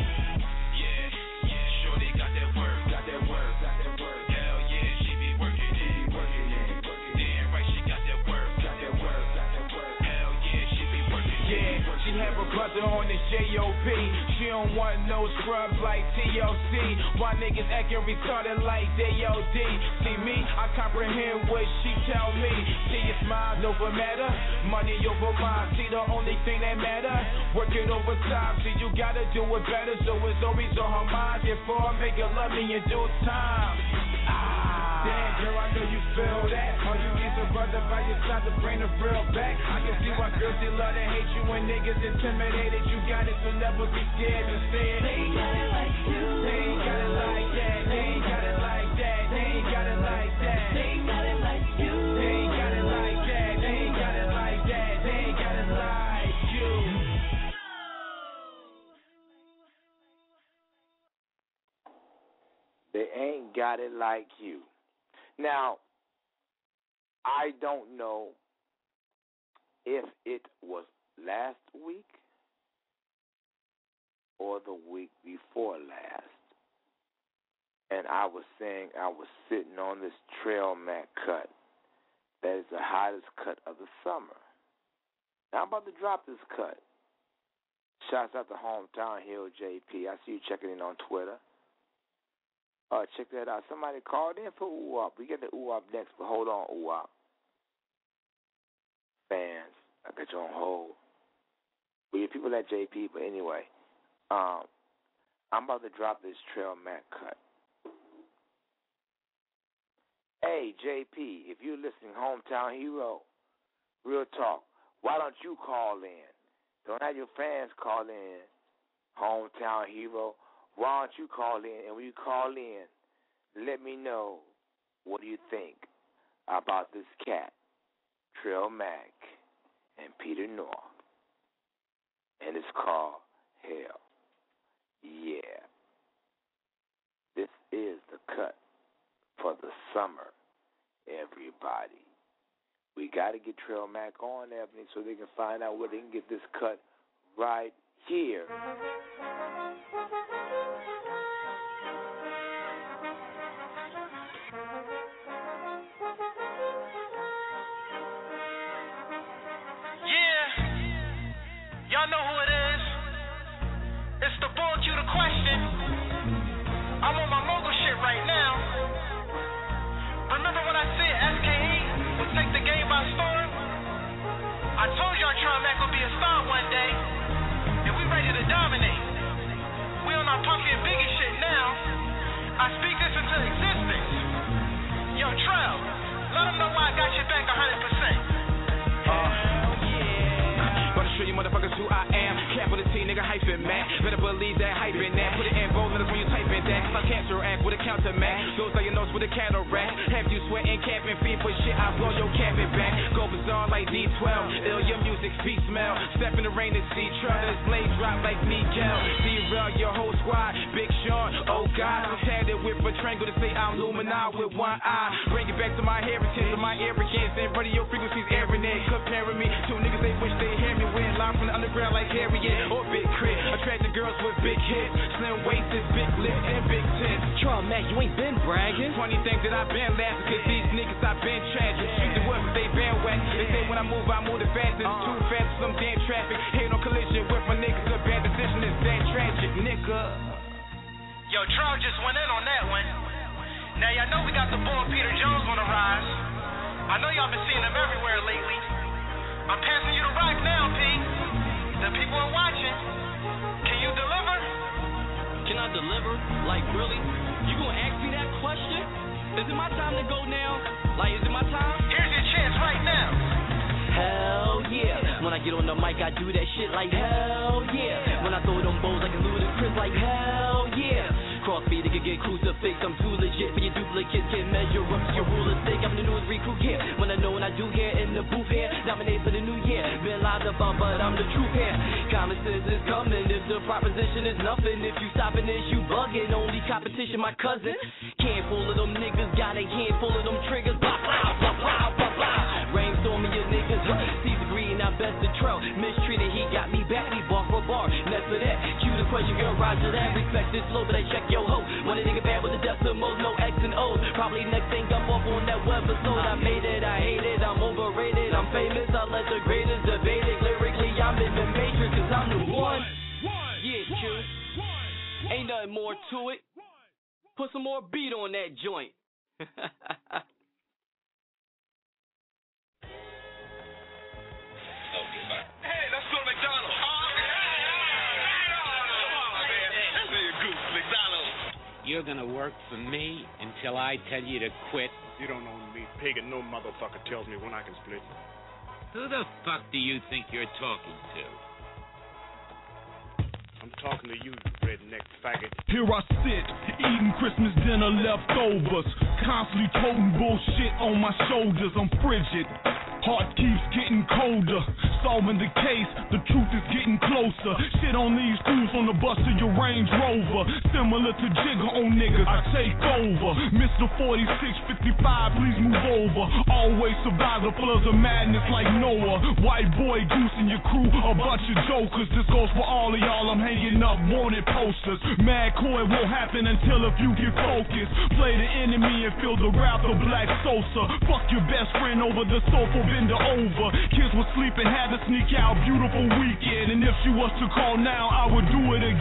Yeah, sure they got that work. Got that work. Hell yeah, she be working it. Damn right, she got that work. Hell yeah, she be working it. Yeah, she have a brother on the J.O.P. She don't want no scrubs like TLC. Why niggas acting retarded like they OD? See me, I comprehend what she tell me. See your smile over matter, money over mine. See the only thing that matter, work it over time. See you gotta do it better, so it's always on her mind. Therefore, make her love me in due time. Damn girl, I know you feel that. All you need's a brother by your side to bring the real back. I can see why girls they love to hate you when niggas intimidated. You got it, so never be scared to say it. They ain't got it like you. They ain't got it like that. They ain't got it like that. They ain't got it like that. They ain't got it like you. They ain't got it like that. They ain't got it like that. They ain't got it like you. They ain't got it like you. Now, I don't know if it was last week or the week before last, and I was saying I was sitting on this Trail Mac cut that is the hottest cut of the summer. Now I'm about to drop this cut. Shouts out to Hometown Hill JP. I see you checking in on Twitter. Check that out. Somebody called in for UWAP. We get the UWAP next, but hold on, UWAP. Fans, I got you on hold. We get people at JP, but anyway, I'm about to drop this Trail Mac cut. Hey, JP, if you're listening, Hometown Hero, real talk, why don't you call in? Don't have your fans call in, Hometown Hero. Why don't you call in? And when you call in, let me know what do you think about this cat, Trill Mack and Peter North. And it's called Hell. Yeah. This is the cut for the summer, everybody. We got to get Trill Mack on, Ebony, so they can find out where they can get this cut right here. Y'all know who it is. It's the boy Q the question. I'm on my mogul shit right now. Remember when I said SKE would take the game by storm? I told y'all Trill Mack would be a star one day, and we ready to dominate. We on our Puffy and Biggie shit now. I speak this into existence. Yo, Trill, let them know why I got your back 100%. Show you motherfuckers who I am. Capital T, nigga, hyphen Mac. Better believe that hype in that. Put it in bold letters when you type in that. My cancer act with a counter Mac. Goes like your nose with a cataract. Have you sweating, capping feet for shit? I blow your cabin back. Go bizarre like D12. Ill your music, feet smell. Step in the rain and see trouble. Blade drop like Miguel. Derail your whole squad. Big Sean, oh God. I'm tatted with a triangle to say I'm luminal with one eye. Bring it back to my heritage, to my arrogance. And radio frequencies airing it. Comparing me to niggas they wish they hear me with. Live from the underground like Harriet or Big Crit. Attracting girls with big hips, slim waists, big lips, and big tits. Trill Mack, you ain't been bragging. Funny things that I've been laughing, cause these niggas I've been tragic. Shoot the whip, they been whack. They say when I move the fastest. Too fast for some damn traffic. Hate on collision with my niggas. A bad decision is that tragic, nigga. Yo, Trill just went in on that one. Now y'all know we got the boy Peter Jones on the rise. I know y'all been seeing him everywhere lately. I'm passing you the rock now, P. The people are watching. Can you deliver? Can I deliver? Like, really? You gonna ask me that question? Is it my time to go now? Like, is it my time? Here's your chance right now. Hell yeah. When I get on the mic, I do that shit like hell yeah. When I throw them bowls like a ludicrous like hell yeah. Cross me, they can get crucifix. I'm too legit for your duplicates. Can't measure up to your rulers. Think I'm the newest recruit here. When I know when I do here in the booth here. Nominate for the new year. Been live to bump, but I'm the truth here. Common sense is coming. If the proposition is nothing, if you stopping this, you bugging. Only competition, my cousin. Can't full of them niggas. Got a handful of them triggers. Blah, blah, blah, blah, blah, blah. Rainstorming your niggas. Caesar Green, I best the trail. Mistreated, he got me back. Me bar for bar. Next for that. Cue the question, girl. Roger that. Respect this flow, but I check yo ho. When a nigga bad with the decimals, no X and O's. Probably next thing I'm off on that webisode. I made it, I hate it, I'm overrated, I'm famous. I let the greatest debate it. Lyrically, I'm in the matrix, cause I'm the one. Yeah, Q. Ain't nothing more to it. Put some more beat on that joint. Hey, let's go to McDonald's. You're gonna work for me until I tell you to quit. You don't know me, pig, and no motherfucker tells me when I can split. Who the fuck do you think you're talking to? I'm talking to you, redneck faggot. Here I sit, eating Christmas dinner leftovers. Constantly toting bullshit on my shoulders. I'm frigid. Heart keeps getting colder. Solving the case, the truth is getting closer. Shit on these crews on the bus of your Range Rover. Similar to Jigger on niggas, I take over. Mr. 4655, please move over. Always survive the floods of madness like Noah. White boy Goose and your crew, a bunch of jokers. This goes for all of y'all, I'm hanging up wanted posters. Mad cool, it won't happen until if you get focused. Play the enemy and feel the wrath of Black Sosa. Fuck your best friend over the sofa. Bend her over. Kids were sleeping, had to sneak out. Beautiful weekend. And if she was to call now, I would do it again.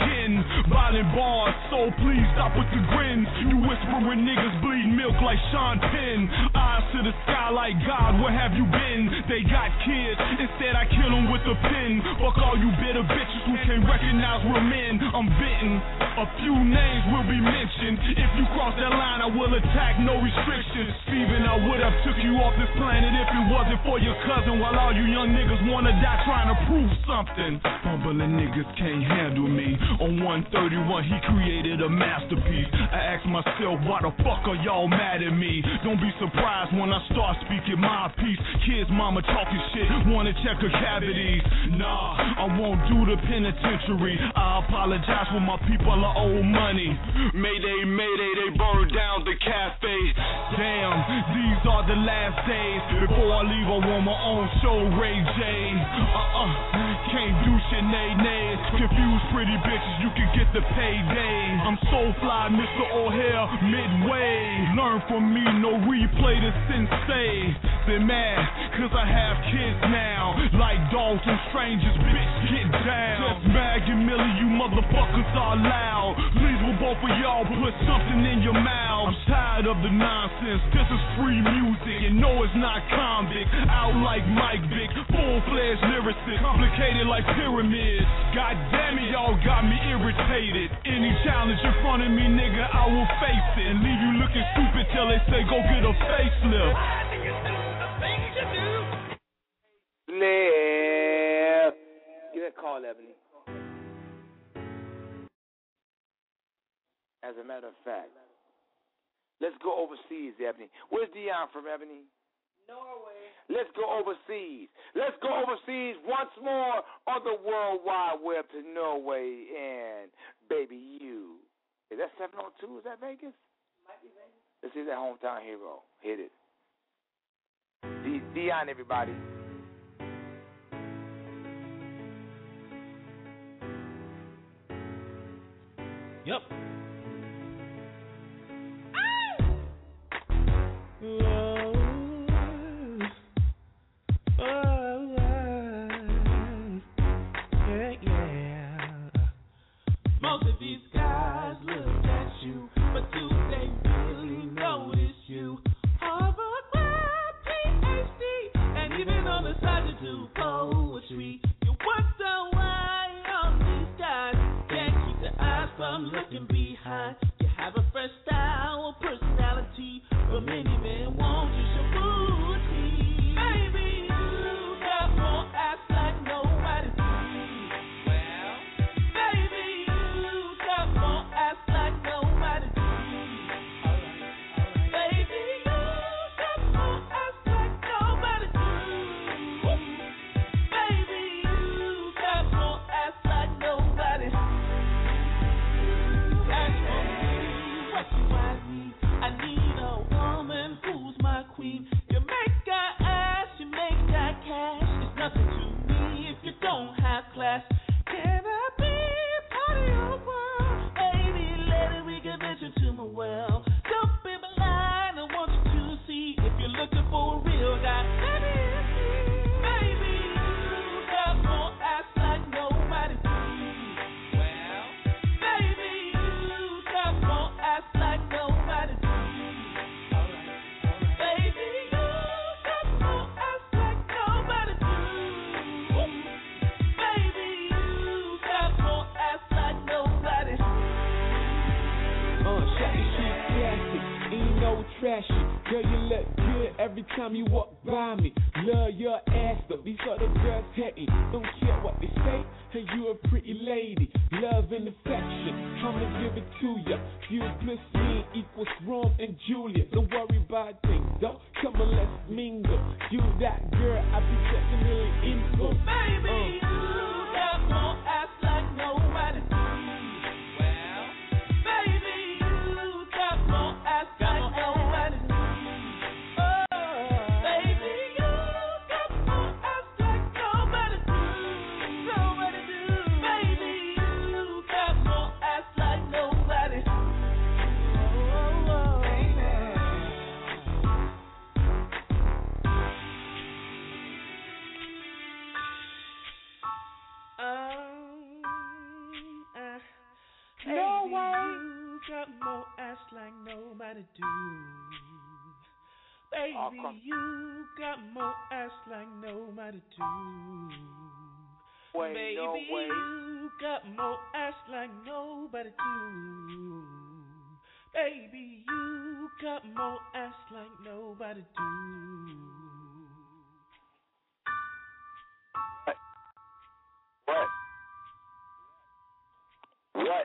violent bars, so please stop with the grins. You whispering niggas bleed milk like Sean Penn. Eyes to the sky like God, where have you been? They got kids, instead I kill them with a pen. Fuck all you bitter bitches who can't recognize real men. I'm bitten, a few names will be mentioned. If you cross that line, I will attack, no restrictions. Steven, I would have took you off this planet if it wasn't for your cousin. While all you young niggas wanna die trying to prove something. Bumbling niggas can't handle me. On 131, he created a masterpiece. I ask myself, why the fuck are y'all mad at me? Don't be surprised when I start speaking my piece. Kids, mama talking shit, wanna check her cavities. Nah, I won't do the penitentiary. I apologize when my people are old money. Mayday, mayday, they burned down the cafe. Damn, these are the last days. Before I leave, I want my own show, Ray J. Can't do shit, nay. Confused pretty bitches, you can get the payday. I'm so fly, Mr. O'Hare, midway. Learn from me, no replay to sensei. They mad, cause I have kids now. Like dogs and strangers, bitch, get down. Just Mag and Millie, you motherfuckers are loud. Please, will both of y'all put something in your mouth. I'm tired of the nonsense, this is free music. And no, it's not convict. Out like Mike Vick, full-fledged lyricist, complicated like pyramids. God damn it, y'all got me irritated. Any challenge in front of me, nigga, I will face it. And leave you looking stupid till they say go get a facelift. Left. Give that call, Ebony. As a matter of fact, let's go overseas, Ebony. Where's Dion from, Ebony? Norway. Let's go overseas. Let's go overseas once more on the World Wide Web to Norway and Baby You. Is that 702? Is that Vegas? Might be Vegas. Let's see that hometown hero. Hit it. Dion, everybody. Yep. Most of these guys look at you, but do they really notice you? Harvard grad, PhD, and even on the side you do poetry. You wonder why all these guys can't keep their eyes from looking behind. You have a fresh style or personality, but many men won't use your booty. Baby, you got more ass like nobody sees. Well, baby, you got more ass like nobody sees. Baby, you got more ass like nobody sees. Baby, you got more ass like nobody sees. That's for me, what do I need? I need a woman who's my queen. You make that ass, you make that cash. It's nothing to me if you don't have class. Can I be part of your world? Baby, later we can venture to my well. Jump in my line, I want you to see if you're looking for a real guy. Baby, it's me. Baby, you got more ass like nobody sees. Well, baby, you got more ass like nobody sees. Baby, you got more ass like nobody sees. Baby, you got more ass like nobody Shotty shit classic, ain't no trashy. Girl, you look good every time you walk by me. Love your ass up, these other girls hating. Don't care what they say, and you a pretty lady. Love and affection, I'ma give it to ya. You plus me equals Rome and Julia. Don't worry about things, though. Come on, let's mingle. You that girl, I be definitely into. Baby, you got more ass like nobody sees. Well, baby, you got more ass like nobody sees. Baby, you got more ass like nobody sees. Nobody do. Baby, you got more ass like nobody sees. You got more ass like nobody do. Baby, you got more ass like nobody do. Baby, you got more ass like nobody do. Baby, you got more ass like nobody do. What?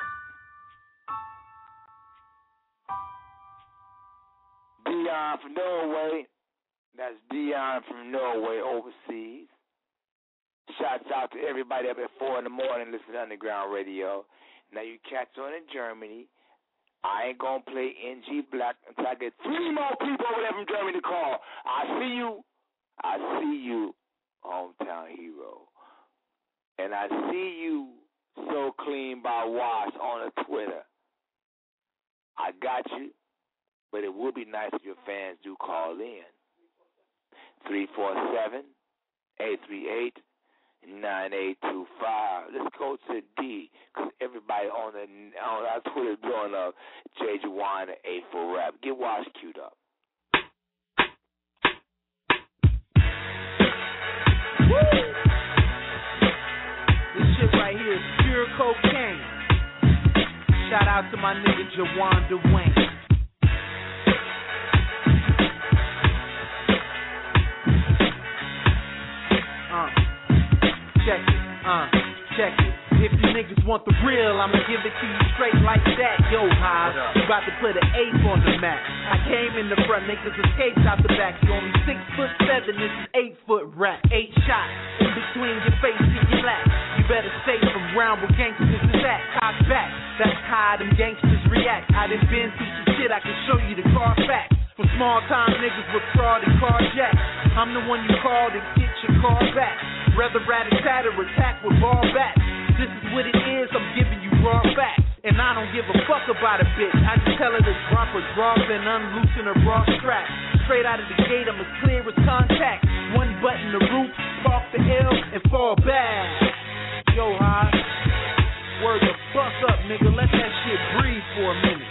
Dion from Norway. That's Dion from Norway overseas. Shouts out to everybody up at 4 in the morning listening to Underground Radio. Now you cats on in Germany. I ain't gonna play NG Black until I get 3 more people over there from Germany to call. I see you, hometown hero. And I see you, So Clean by Wash on the Twitter. I got you, but it would be nice if your fans do call in. 347-838-9825. Let's go to D, because everybody on our Twitter is blowing up J. Juwan and A for Rap. Get Wash queued up. Woo! This shit right here is pure cocaine. Shout out to my nigga Jawan Dwayne. Check it. If you niggas want the real, I'ma give it to you straight like that. Yo, Hive, you about to put an ape on the map. I came in the front, niggas escaped out the back. You only 6'7", this is 8-foot rap. 8 shots in between your face and your lap. You better stay from round where gangsters is at. Cock back, that's how them gangsters react. I done been through some shit, I can show you the car facts. From small time niggas with fraud and carjack. I'm the one you call to get your car back. Rather rat-a-tat or attack with ball bats. This is what it is, I'm giving you raw facts. And I don't give a fuck about a bitch. I just tell her to drop her draws and unloosen her bra strap. Straight out of the gate, I'm as clear as contact. One button the roof, talk the L, and fall back. Yo, High, word the fuck up, nigga. Let that shit breathe for a minute.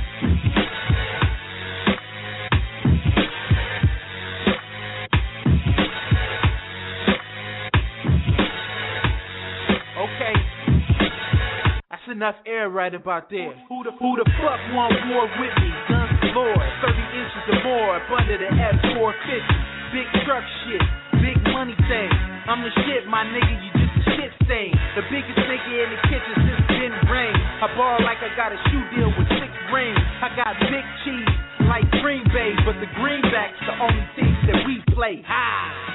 Okay, that's enough air right about there. Who the fuck want war with me? Guns galore, 30 inches or more up under the F-450. Big truck shit, big money thing. I'm the shit, my nigga, you just a shit stain. The biggest nigga in the kitchen since Ben Rain. I ball like I got a shoe deal with 6 rings. I got big cheese like Green Bay, but the Greenbacks the only team that we play. Ha!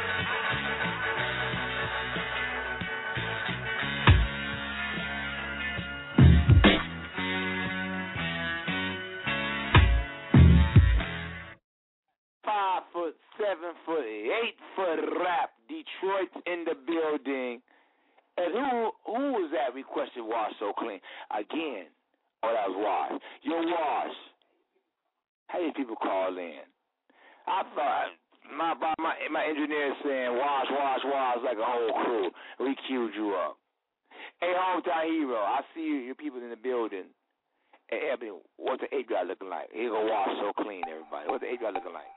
Foot, 7 foot, 8 foot rap. Detroit's in the building. And who was that requested Wash So Clean? Again, that was Wash. Yo, Wash. How many people call in? I thought my engineer saying Wash like a whole crew. We queued you up. Hey, hometown hero, I see you people in the building. Hey, Ebony, what's the 8 guy looking like? Here go Wash So Clean, everybody. What's the 8 guy looking like?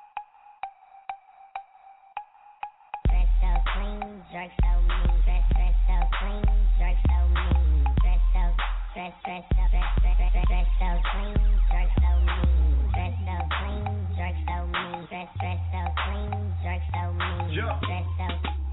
Dress so mean, dress so clean, dress so mean, dress so clean, dress so mean, dress so mean, dress so clean, dress so mean, dress so clean, dress so mean, dress so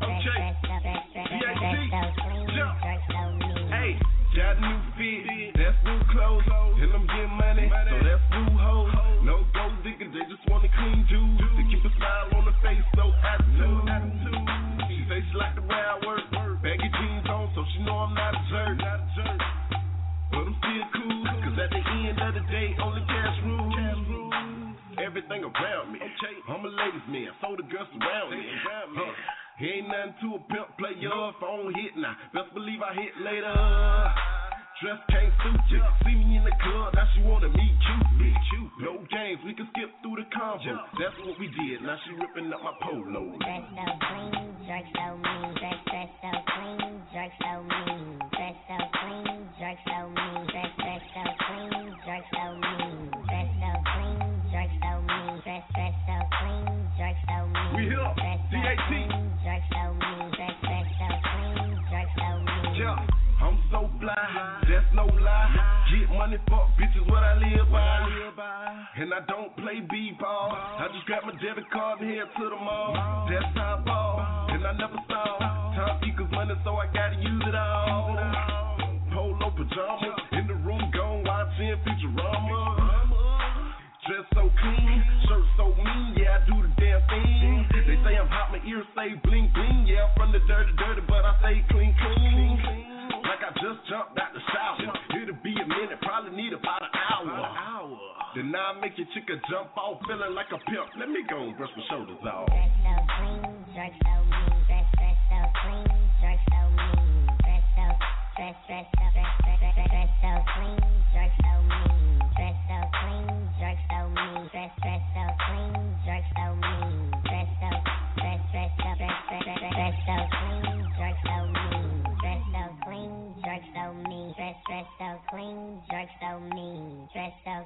clean, dress so mean. Hey, got new fit, that's new clothes, and I'm getting money, so that's new hoes. No gold digging, they just want a clean dude to keep a smile on the face, no attitude. Say she like the way I work, baggy jeans on, so she know I'm not a jerk. But I'm still cool, cause at the end of the day, only cash rules. Everything around me, I'm a ladies man, so the girls around me. Ain't nothing to a pimp player if I don't hit now. Best believe I hit later. Dress can't suit you. See me in the club, now she wanna meet you. No games, we can skip through the convo. That's what we did, now she ripping up my polo. Dress so clean, dress so mean, dress so clean, dress so mean, dress so clean, dress so mean, dress That's no lie. Get money, fuck bitches, what I live by. And I don't play b-ball. I just grab my debit card and head to the mall. That's how I ball, and I never stall. Time equals money, so I gotta use it all. Polo pajamas, in the room gone watching Futurama. Dress so clean, shirt so mean, yeah, I do the damn thing. They say I'm hot, my ears say bling bling, yeah, from the dirty, but I say clean. Like I just jumped out the shower. It'll be a minute, probably need about an hour. Then I make your chick jump off, feeling like a pimp. Let me go and brush my shoulders off. Dress so clean, dress so mean, dress so clean, dress so mean, dress so clean, dress so mean, dress so clean, dress so mean, dress so clean, dress so mean, dress so clean, dress so mean, dress so clean, dress so mean, dress so mean, dress so clean, dress so mean, dress so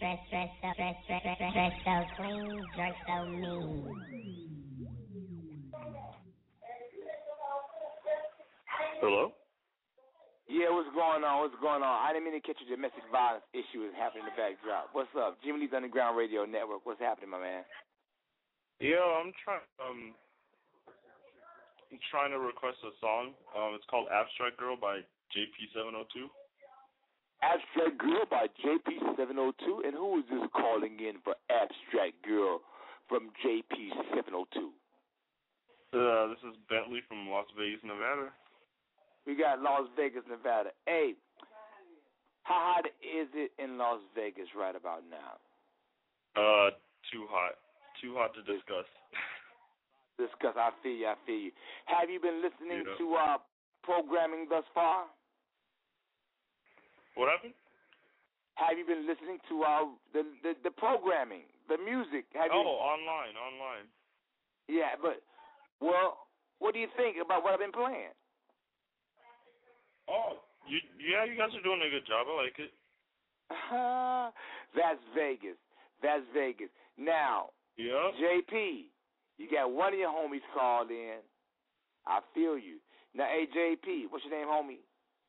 clean, dress so mean. Hello? Yeah, what's going on? I didn't mean to catch a domestic violence issue is happening in the backdrop. What's up? Jimmy Lee's Underground Radio Network. What's happening, my man? Yeah, I'm trying to request a song. It's called Abstract Girl by JP702. Abstract Girl by JP702. And who is this calling in for Abstract Girl from JP702? This is Bentley from Las Vegas, Nevada. We got Las Vegas, Nevada. Hey, how hot is it in Las Vegas right about now? Too hot. Too hot to discuss. I feel you. Have you been listening to our programming thus far? What happened? Have you been listening to our the programming, the music? Online. Yeah, but what do you think about what I've been playing? Oh, you guys are doing a good job. I like it. That's Vegas. Now, JP, you got one of your homies called in. I feel you. Now, hey, JP, what's your name, homie?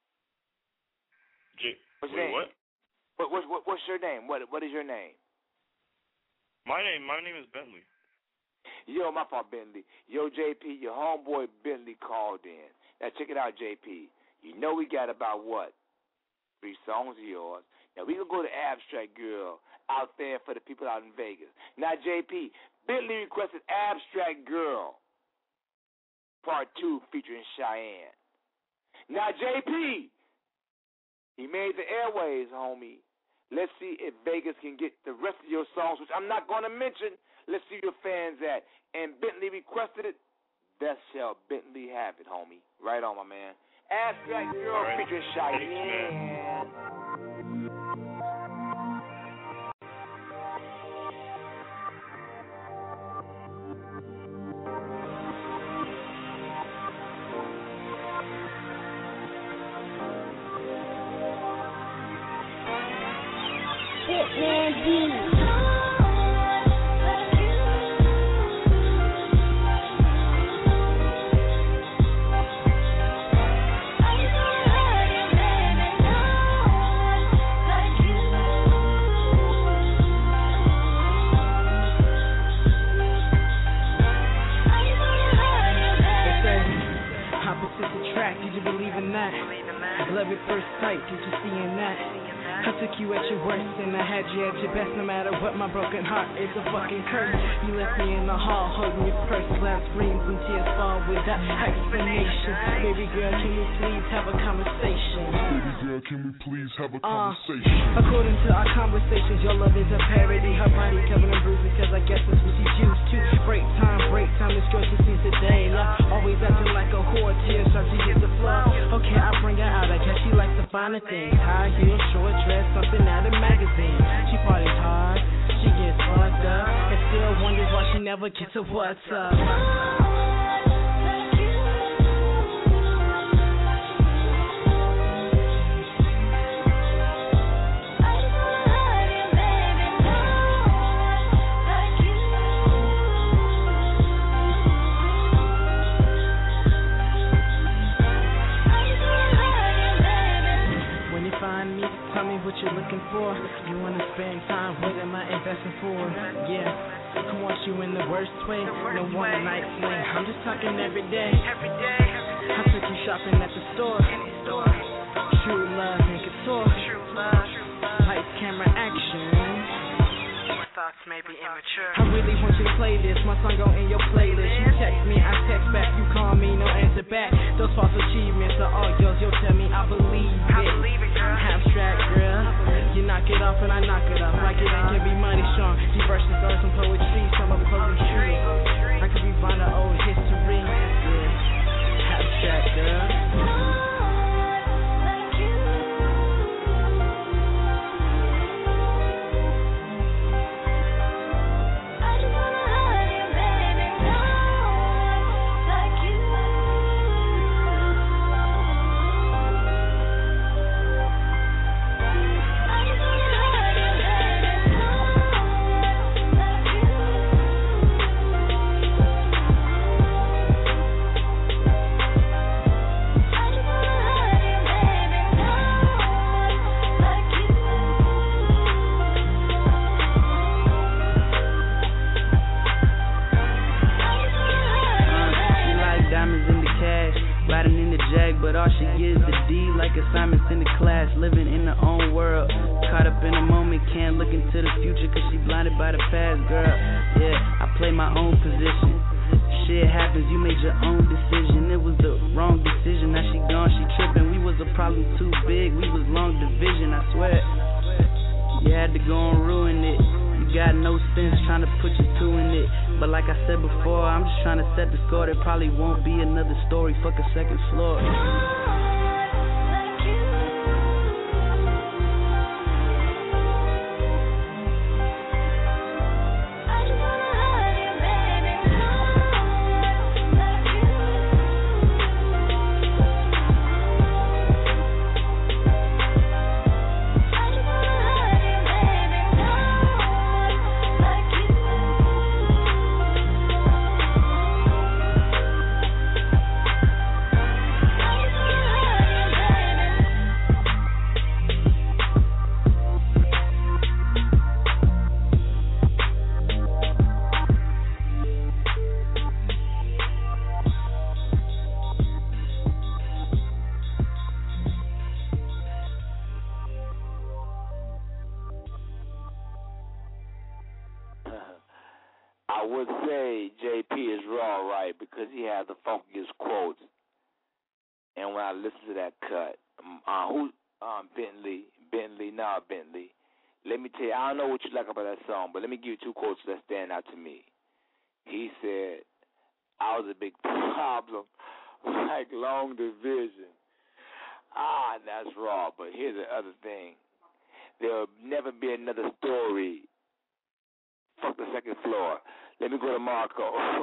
What's your name? What? What's your name? What is your name? My name is Bentley. Yo, my fault, Bentley. Yo, JP, your homeboy Bentley called in. Now, check it out, JP. You know we got about, 3 songs of yours. Now, we can go to Abstract Girl out there for the people out in Vegas. Now, JP, Bentley requested Abstract Girl, Part 2, featuring Cheyenne. Now, JP, he made the airways, homie. Let's see if Vegas can get the rest of your songs, which I'm not going to mention. Let's see your fans at. And Bentley requested it. Thus shall Bentley have it, homie. Right on, my man. Abstract Girl featuring Cheyenne. Hitman D. Love at first sight, did you see in that? I took you at your worst and I had you at your best. No matter what, my broken heart is a fucking curse. You left me in the hall holding your purse. Glass rings and tears fall without explanation. Baby girl, can we please have a conversation? According to our conversations, your love is a parody. Her body covered in bruises, cause I guess that's what she's used to. Break time, this girl she sees today. Always acting like a whore, tears start to hit the floor. Okay, I bring her out, I guess she likes the finer things. High heels, short dress, something out of magazine. She parties hard, she gets fucked up, and still wonders why she never gets a what's up. find me. Tell me what you're looking for. You wanna spend time, what am I investing for? Yeah, I want you in the worst way. No one night fling. I'm just talking every day. I took you shopping at the store. True love and couture. Lights, camera, action. Thoughts may be immature. I really want you to play this. My song go in your playlist. You text me, I text back. You call me, no answer back. Those false achievements are all yours. You'll tell me I believe it. Abstract, girl. You knock it off and I knock it off. Like it ain't can be money strong. These verses are some poetry, some of poetry. I could be finding old history. Yeah. Abstract, girl. But all she gives the D like assignments in the class. Living in her own world, caught up in a moment. Can't look into the future cause she blinded by the past, girl. Yeah, I play my own position. Shit happens, you made your own decision. It was the wrong decision. Now she gone, she tripping. We was a problem too big, we was long division, I swear. You had to go and ruin it. You got no sense trying to put your two in it. But like I said before, I'm just trying to set the score. There probably won't be another story. Fuck a second floor. I would say JP is raw, right, because he has the funkiest quotes. And when I listen to that cut, Bentley. Let me tell you, I don't know what you like about that song, but let me give you two quotes that stand out to me. He said, I was a big problem, like long division. That's raw, but here's the other thing. There'll never be another story. Fuck the second floor. Let me go to Marco.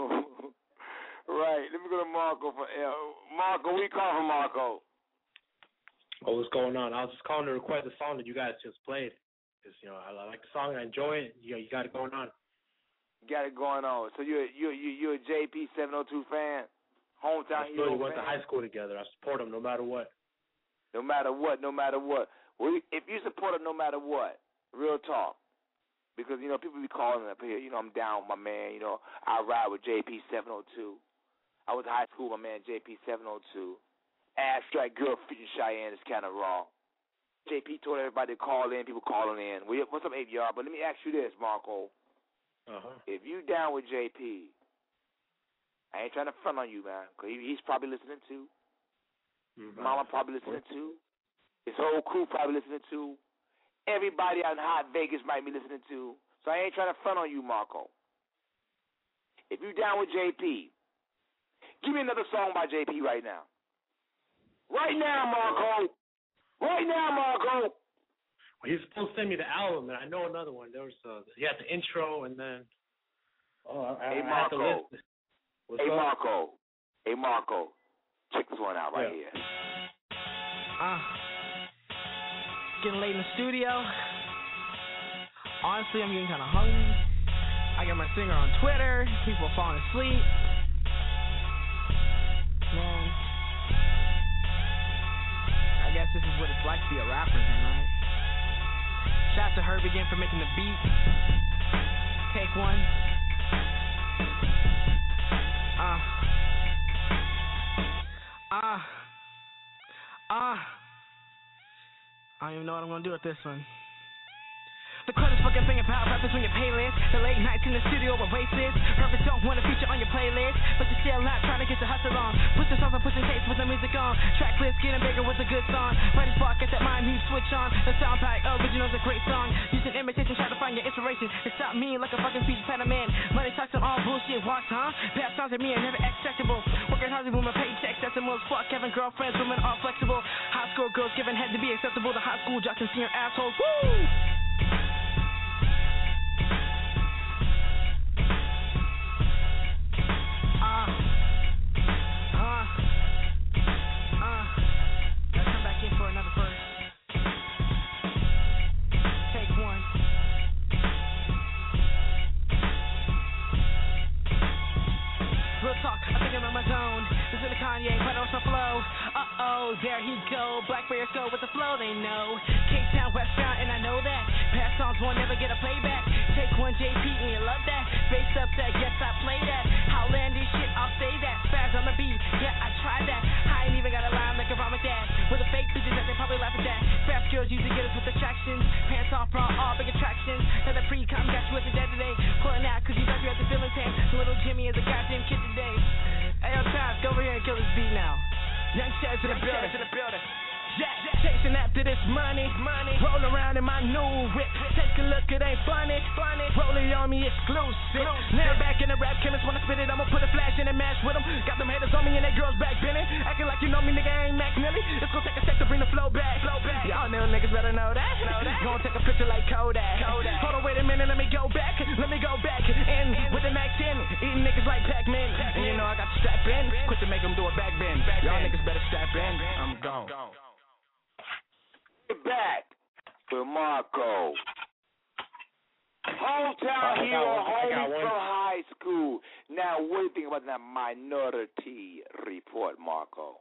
Right, let me go to Marco for Marco, we call from Marco. Oh, what's going on? I was just calling to request a song that you guys just played. Because, I like the song, I enjoy it. You got it going on. Got it going on. So you're a JP 702 fan? Hometown hero fan? We went to high school together. I support him no matter what. No matter what. Well, if you support him no matter what, real talk. Because, people be calling up here. I'm down with my man. I ride with JP 702. I was in high school with my man JP 702. Abstract Girl featuring Cheyenne is kind of raw. JP told everybody to call in. People calling in. What's up, 8-yard? But let me ask you this, Marco. If you down with JP, I ain't trying to front on you, man, because he's probably listening to. Mama probably listening to. His whole crew probably listening to. Everybody out in hot Vegas might be listening to. So I ain't trying to front on you, Marco. If you down with JP, give me another song by JP right now. Right now, Marco. Well, he's supposed to send me the album, and I know another one. There was he had the intro, and then Hey Marco, check this one out right here. Getting late in the studio. Honestly, I'm getting kind of hungry. I got my singer on Twitter. People are falling asleep. Man, I guess this is what it's like to be a rapper now. to Herb again for making the beat. Take one. I don't even know what I'm gonna do with this one. The credits fucking thing about rappers on your playlist. The late nights in the studio with races. Rappers don't wanna feature on your playlist, but you're still not trying to get your hustle on. Put your songs on, pushing tapes with the music on. Track list getting bigger with a good song. Writer's block, get that mind mute switch on. The sound pack, original's a great song. Using imitation, try to find your inspiration. It's not me like a fucking speech man. Money talks on all bullshit, watch, huh? Past sounds at me are never acceptable. Working hard to move my paychecks, decimals. Fuck having girlfriends, women are flexible. High school girls giving head to be acceptable. The high school jocks and senior assholes. Woo! Let's come back in for another verse. Take one. Real talk, I think I'm in my zone. This is the Kanye, but also flow. There he go. Black Bears go with the flow, they know. Cape Town, Westbound, and I know that. Past songs won't never get a playback. Take one, JP, and you love that. Face upset, yes, I play that. Outlandish shit, I'll say that. Spaz on the beat, yeah, I tried that. I ain't even got a line like a rhyme with that. With the fake bitches that they probably laugh at that. Fast girls usually get us with attractions. Pants off, bra, all big attractions. Now the pre-com got you at the dead today. Pulling out, cause you thought you had the feeling tank. Little Jimmy is a goddamn kid today. Hey, yo, Taz, go over here and kill this beat now. Young Chaz in the building. Yeah, chasing after this money. Roll around in my new whip. Take a look, it ain't funny. Rolling on me exclusive. Now back in the rap chemist, when I spit it, I'ma put a flash in and mash with them. Got them haters on me and they girls back bending. Acting like you know me, nigga, I ain't Mac Millie. It's gonna take a sec to bring the flow back. Y'all little niggas better know that. Gonna take a picture like Kodak. Hold on, wait a minute, let me go back. And with the Mac 10, eating niggas like Pac-Man. And you know I got the strap in. Quick to make them do a back bend. Y'all niggas better strap in. I'm gone. Back with Marco. Hometown hero, homie from high school. Now, what do you think about that Minority Report, Marco?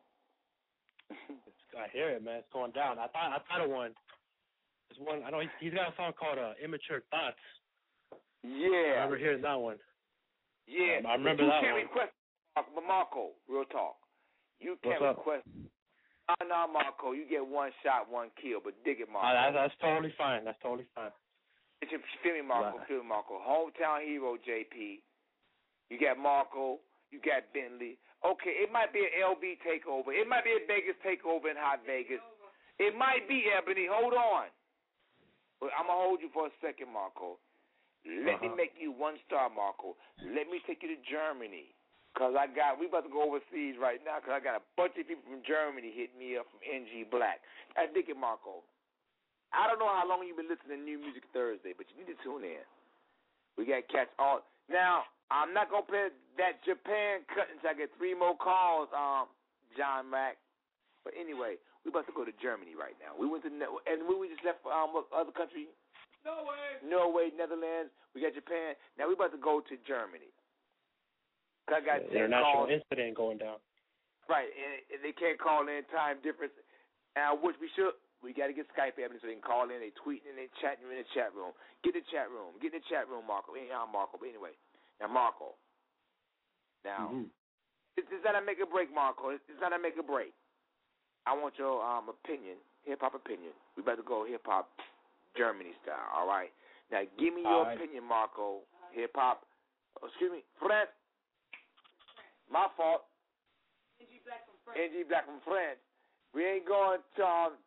I hear it, man. It's going down. I thought of one. There's one. I know he's got a song called "Immature Thoughts." Yeah. I remember hearing that one. Yeah. I remember that one. You can't request, but Marco, real talk. You can't request. No, Marco, you get one shot, one kill, but dig it, Marco. That's totally fine. Feel me, Marco. Right. Feel me, Marco. Hometown hero, JP. You got Marco. You got Bentley. Okay, it might be an LB takeover. It might be a Vegas takeover in Hot Vegas. It might be, Ebony. Hold on. But I'm going to hold you for a second, Marco. Let me make you one star, Marco. Let me take you to Germany. Because we about to go overseas right now because I got a bunch of people from Germany hitting me up from NG Black. I dig it, Marco. I don't know how long you've been listening to New Music Thursday, but you need to tune in. We got cats all. Now, I'm not going to play that Japan cut until I get 3 more calls, John Mack. But anyway, we about to go to Germany right now. We went to, and we just left what other country? Norway, Netherlands. We got Japan. Now we about to go to Germany. I got international incident going down. Right, and they can't call in time difference. Which we should. We got to get Skype evidence so they can call in. They tweeting and they chatting in the chat room. Get in the chat room. Marco. Marco. But anyway, now Marco. Now, it's not a make or break, Marco. It's not a make or break. I want your opinion, hip hop opinion. We better go hip hop Germany style. All right. Now, give me your opinion, Marco. Hip hop. France. My fault. NG Black from France. We ain't going Thomas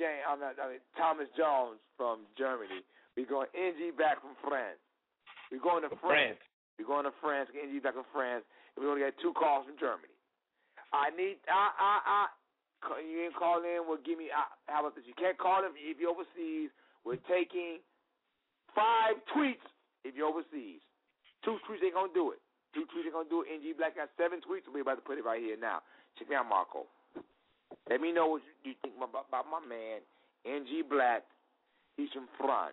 Jones from Germany. We going NG Black from France. We going to France. We going to France. NG Black from France. And we only got 2 calls from Germany. You ain't call in. Well, give me. How about this? You can't call in if you're overseas. We're taking 5 tweets if you're overseas. 2 tweets ain't gonna do it. 2 tweets ain't gonna do it. NG Black got 7 tweets. We're about to put it right here now. Check me out, Marco. Let me know what you think about my man, NG Black. He's from France.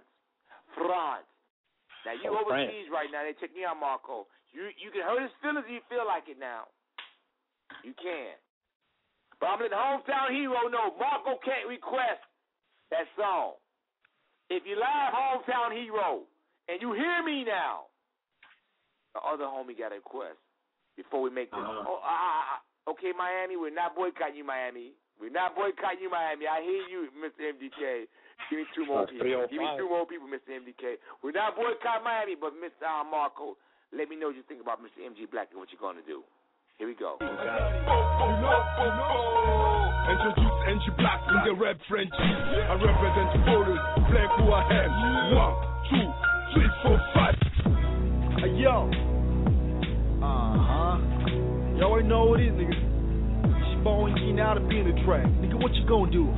Now you overseas right now. They check me out, Marco. You can hurt his feelings if you feel like it now. You can. But I'm letting the hometown hero know Marco can't request that song. If you live, hometown hero, and you hear me now, the other homie got a request before we make this. Okay, Miami, we're not boycotting you, Miami. We're not boycotting you, Miami. I hear you, Mr. MDK. Give me two more people. Give me two more people, Mr. MDK. We're not boycotting Miami, but Mr. Marco, let me know what you think about Mr. MG Black and what you're going to do. Here we go. Introduce MG Black in the rap French. I represent the voters. Black who I am. 1, 2, 3, 4, 5. Hey, yo. Y'all already know what it is, nigga. She born getting out of being a track. Nigga, what you gonna do?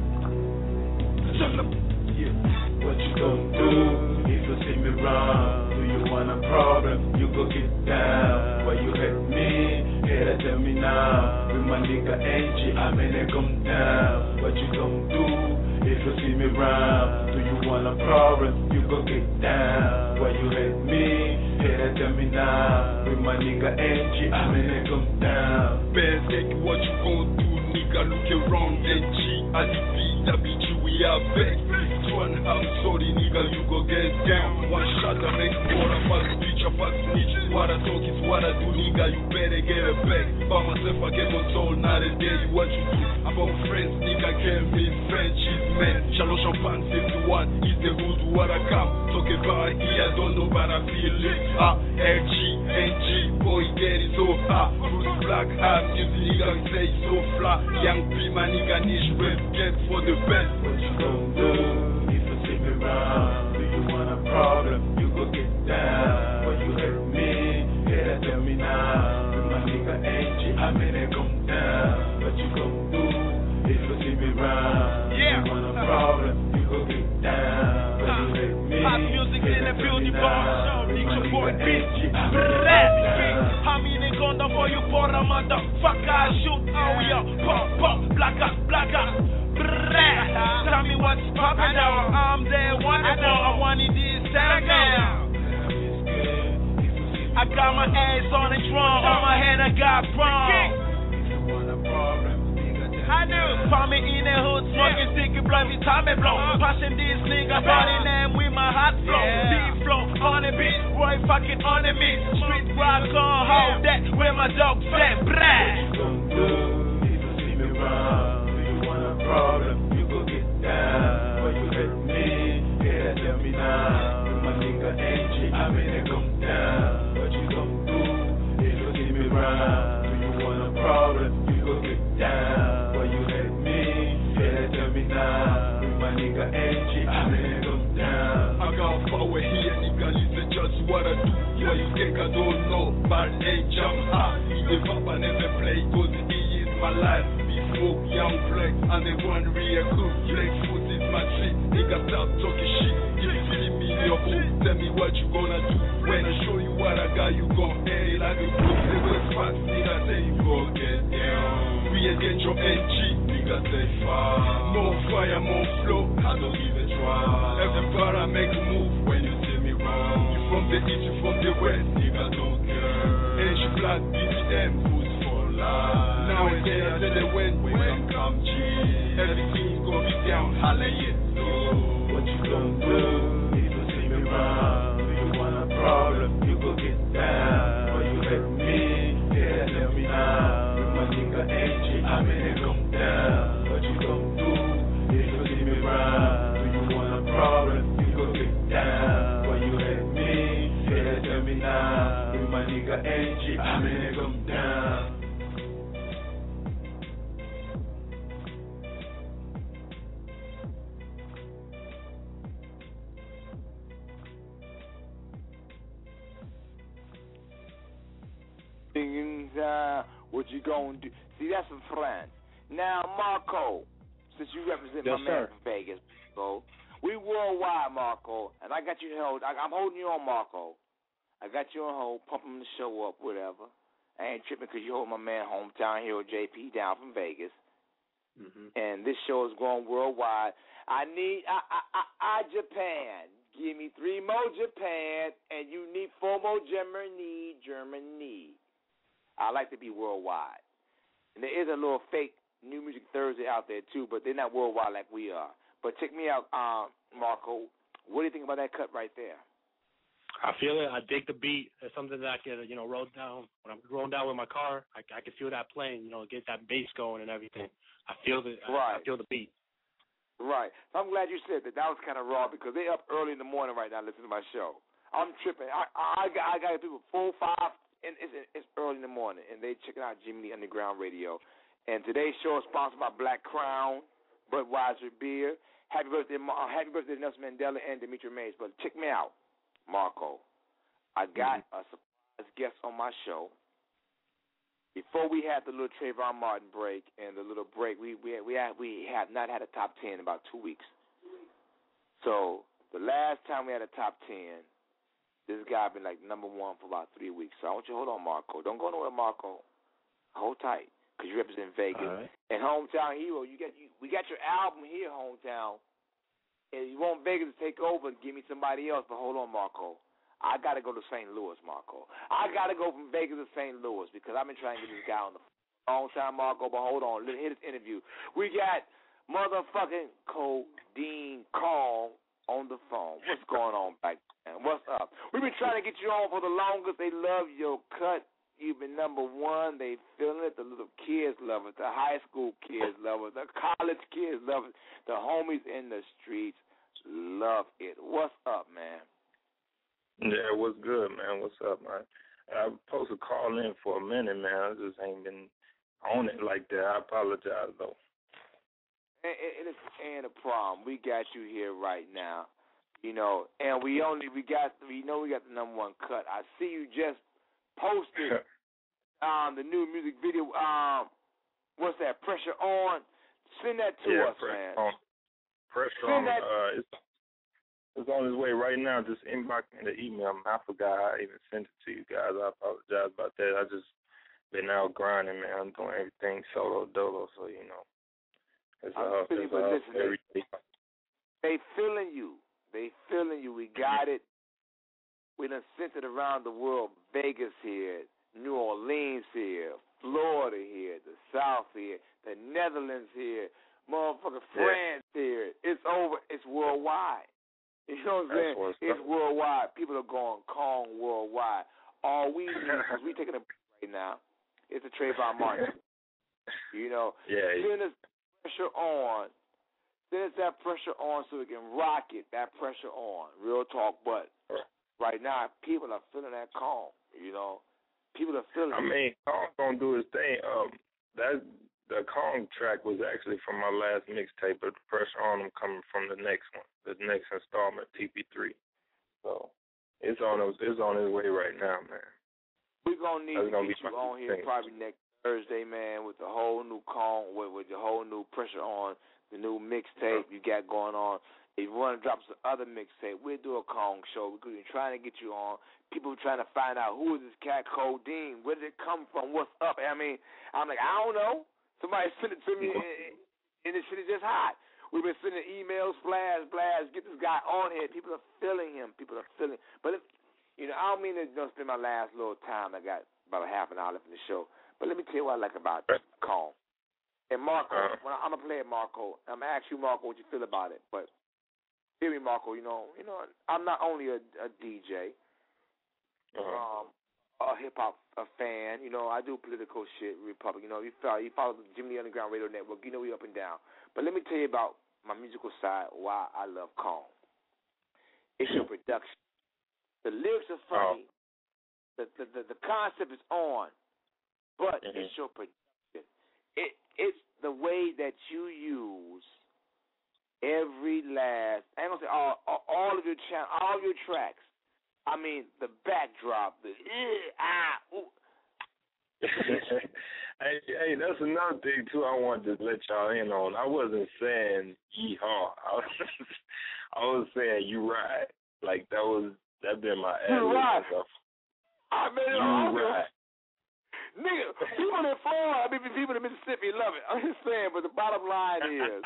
Yeah. What you gonna do if you see me wrong? Do you want a problem? You go get down. Why you hate me? Here tell me now. With my nigga Angie, I'm in it come down. What you gonna do if you see me wrong? Do you want a problem? You go get down. Why you hate me? Here tell me now. With my nigga Angie, I'm in it come down. Best take what you gonna do, nigga. Look around Angie. I defeat the bitch, we are back. One I'm sorry, nigga, you go get down. One shot I make more of a bitch, a fast snitch. What I talk is what I do, nigga, you better get it back. By myself, I get my soul, not a day, what you do. About friends, nigga, can't be friendship, man. Shallow champagne, 51, is the hood, what I come. Talk about here, I don't know, but I feel it. LG, NG, boy, get it so hot. Bruce Black, hot music, nigga, say so fly. Young P, my nigga, niche rap, get for the best. What you gonna do? Do you want a problem? You go get down. Why you hurt me? Yeah, tell me now. With my nigga Angie, I'm in it come down. What you gonna do if you see me round? Yeah. You want a problem? You go get down. Why you hurt me? Hot music in the building, bar. Need your boy Angie. I'm in a gun for you for a motherfucker. Shoot how we are. Pop, black out. Tell me what's poppin' now. I'm there, wonderful. I wanted this sound now. I got my ass on the drum. On my head, I got prom. I do. Find me in the hood, smoking sticky blood, me time me blow. Passing this nigga, body name with my hot flow. Deep flow on the beat, Roy fucking on the mix. Street rock on, hold that, where my dog said, brah. Problem, you go get down. Why you hate me? Yeah, tell me now. With my nigga Angie, I'm in it come down. What you gonna do if you see me round? Do you want a problem? You go get down. Why you hate me? Yeah, tell me now. With my nigga Angie, I'm in it come down. I got power here, nigga. Listen just what I do. Why you think I don't know? My age, I'm hot. He the papa never play, cause he is my life. Young flex and they want real cool. Flex foot is my trick. Nigga stop talking shit. If you see me in your hood, tell me what you gonna do. When I show you what I got, you gon' head it like a book. They was fast, nigga say you go get down. We ain't get your NG, nigga say fire. More fire, more flow, I don't give a try. Every bar I make a move when you see me wrong. You from the east, you from the west, nigga don't care. NG Black, BBM, who's for life. Now and then I say they when come G. Everything gon' be down, holla it. So what you gon' do if you see me round? Do you want a problem? You go get down. Why you hate me? Yeah, tell me now. With my nigga Angie, I'm in it come down. What you gon' do if you see me round? Do you want a problem? You go get down. Why you hate me? Yeah, tell me now. With my nigga Angie, I'm in it come down. What you gonna do? See, that's some friends. Now, Marco, since you represent my man from Vegas, so we worldwide, Marco, and I got you held. I'm holding you on, Marco. I got you on hold, pumping the show up, whatever. I ain't tripping because you hold my man, hometown hero JP, down from Vegas. And this show is going worldwide. I need Japan. Give me 3 more Japan, and you need 4 more Germany. I like to be worldwide. And there is a little fake New Music Thursday out there, too, but they're not worldwide like we are. But check me out, Marco. What do you think about that cut right there? I feel it. I dig the beat. It's something that I can, roll down. When I'm rolling down with my car, I can feel that playing, get that bass going and everything. I feel the I feel the beat. Right. So I'm glad you said that. That was kind of raw because they up early in the morning right now listening to my show. I'm tripping. I got people 4, 5, and it's early in the morning, and they checking out Jimmy Lee Underground Radio. And today's show is sponsored by Black Crown, Budweiser Beer. Happy birthday to Nelson Mandela and Demetra Mays. But check me out, Marco. I got a surprise guest on my show. Before we had the little Trayvon Martin break and the little break, we have not had a top 10 in about 2 weeks. So the last time we had a top 10, this guy been like number 1 for about 3 weeks. So I want you to hold on, Marco. Don't go nowhere, Marco. Hold tight, because you represent Vegas. Right. And Hometown Hero, we got your album here, Hometown. And you want Vegas to take over and give me somebody else, but hold on, Marco. I got to go to St. Louis, Marco. I got to go from Vegas to St. Louis because I've been trying to get this guy on the phone. Long time, Marco, but hold on. Let's hit this interview. We got motherfucking Codeine Carl on the phone. What's going on back there? What's up? We've been trying to get you on for the longest. They love your cut. You've been number 1. They feeling it. The little kids love it. The high school kids love it. The college kids love it. The homies in the streets love it. What's up, man? Yeah, what's good, man? What's up, man? I was supposed to call in for a minute, man. I just ain't been on it like that. I apologize, though. Ain't a problem. We got you here right now, and we got the number 1 cut. I see you just posted the new music video. What's that? Pressure On. Send that to us, man. Pressure On. It's on its way right now. Just inbox me the email. I forgot I even sent it to you guys. I apologize about that. I just been out grinding, man. I'm doing everything solo dolo, so it's every day. They feeling you. We got it. We done sent it around the world. Vegas here, New Orleans here, Florida here, the South here, the Netherlands here, motherfucking France here. It's over. It's worldwide. You know what I'm saying? It's worldwide. People are going Kong worldwide. All we need, because we taking a break right now, is a Trayvon Martin. Send us pressure on. Send us that pressure on so we can rock it, that pressure on. Real talk, but right now, people are feeling that Kong, People are feeling it. I mean, Kong's going to do his thing. The Kong track was actually from my last mixtape, but the pressure on him coming from the next one, the next installment, TP3. So it's on his way right now, man. We're gonna need to get you on here probably next Thursday, man, with the whole new Kong, with the whole new pressure on, the new mixtape you got going on. If you want to drop some other mixtape, we'll do a Kong show. We're trying to get you on. People are trying to find out who is this cat Codeine? Where did it come from? What's up? I mean, I'm like, I don't know. Somebody sent it to me, and this shit is just hot. We've been sending emails, flash, get this guy on here. People are feeling him. But, I don't mean to spend my last little time. I got about a half an hour left in the show. But let me tell you what I like about Kong. And Marco, I'm going to play it, Marco. I'm going to ask you, Marco, what you feel about it. But hear me, Marco, I'm not only a DJ, a hip-hop fan. I do political shit, Republic. You follow the Jimmy Lee Underground Radio Network. We up and down. But let me tell you about my musical side, why I love Kong. It's your production. The lyrics are funny. The concept is on. But it's your production. It's the way that you use every last, I ain't going to say all of your tracks. I mean, the backdrop, the Hey, that's another thing too. I wanted to let y'all in on. I wasn't saying yeehaw. I was saying you right. Like that been my ad. You right. I mean, you right. Nigga, people in Florida, people in Mississippi love it. I'm just saying, but the bottom line is,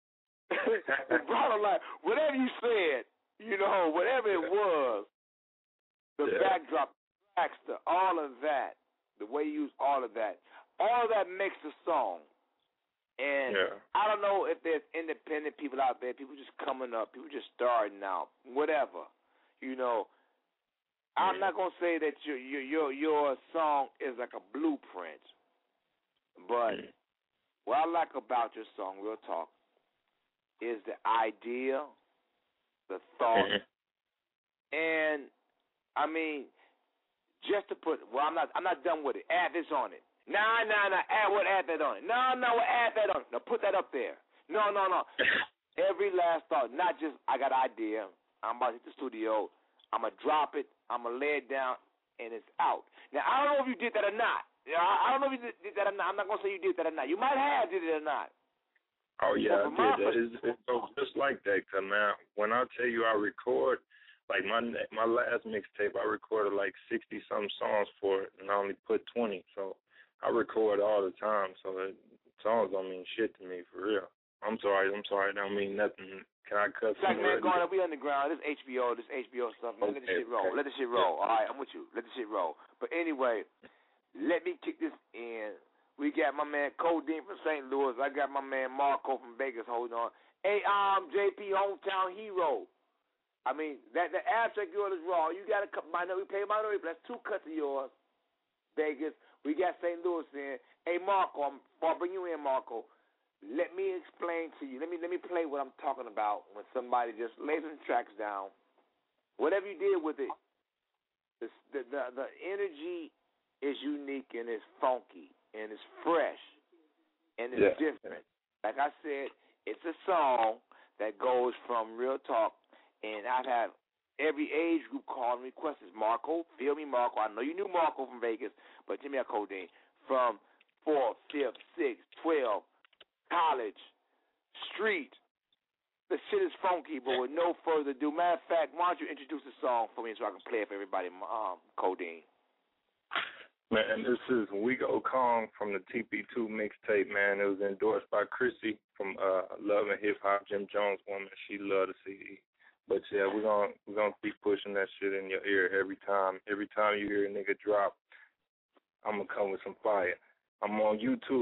whatever you said, whatever it was. The backdrop, Baxter, all of that, the way you use all of that makes the song. And I don't know if there's independent people out there, people just coming up, people just starting out, whatever. You know, I'm not gonna say that your song is like a blueprint, but what I like about your song, Real Talk, is the idea, the thought, and I mean, just to put, well, I'm not done with it. Add this on it. Nah. Add that on it. No, add that on it. No, put that up there. No. Every last thought, not just I got an idea. I'm about to hit the studio. I'm gonna drop it. I'm gonna lay it down, and it's out. Now I don't know if you did that or not. I don't know if you did that or not. I'm not gonna say you did that or not. You might have did it or not. Oh yeah, I did that. It's just like that. Cause man, when I tell you I record, like my last mixtape, I recorded like 60-something songs for it, and I only put 20. So I record all the time. So songs don't mean shit to me for real. I'm sorry. That don't mean nothing. Can I cuss? Like, man, Garner, we underground. This HBO stuff, man. Let the shit roll. Let the shit roll. All right, I'm with you. Let the shit roll. But anyway, let me kick this in. We got my man Codeine from St. Louis. I got my man Marco from Vegas holding on. Hey, JP, hometown hero. I mean, that the abstract yours is raw. You got to minority play minority. That's 2 cuts of yours. Vegas. We got St. Louis in. Hey, Marco, I'll bring you in, Marco. Let me explain to you. Let me play what I'm talking about when somebody just lays some tracks down. Whatever you did with it, the energy is unique and it's funky and it's fresh and it's different. Like I said, it's a song that goes from Real Talk, and I've had every age group call and request this. Marco, feel me, Marco. I know you knew Marco from Vegas, but give me a Codeine. From 4th, 5th, 6th, 12th, college, street. The shit is funky, but with no further ado. Matter of fact, why don't you introduce the song for me so I can play it for everybody, Codeine. Man, this is We Go Kong from the TP2 mixtape, man. It was endorsed by Chrissy from Love and Hip Hop, Jim Jones woman. She loved the CD. But yeah, we're gonna keep pushing that shit in your ear every time. Every time you hear a nigga drop, I'm gonna come with some fire. I'm on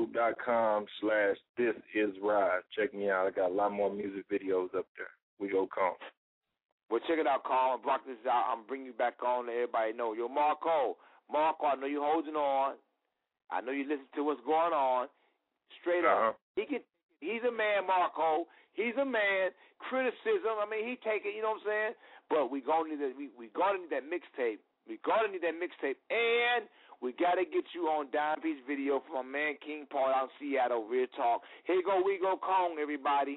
YouTube.com/thisisride. Check me out. I got a lot more music videos up there. We Go Kong. Well, check it out, Carl. Block this out. I'm bringing you back on to everybody know. Yo, Marco, I know you're holding on. I know you listen to what's going on. Straight up. He's a man, Marco. He's a man. Criticism, I mean, he take it, you know what I'm saying? But we gonna need that mixtape. And we got to get you on Dime Piece video from my man King Paul out in Seattle, Real Talk. Here you go, We Go Kong, everybody.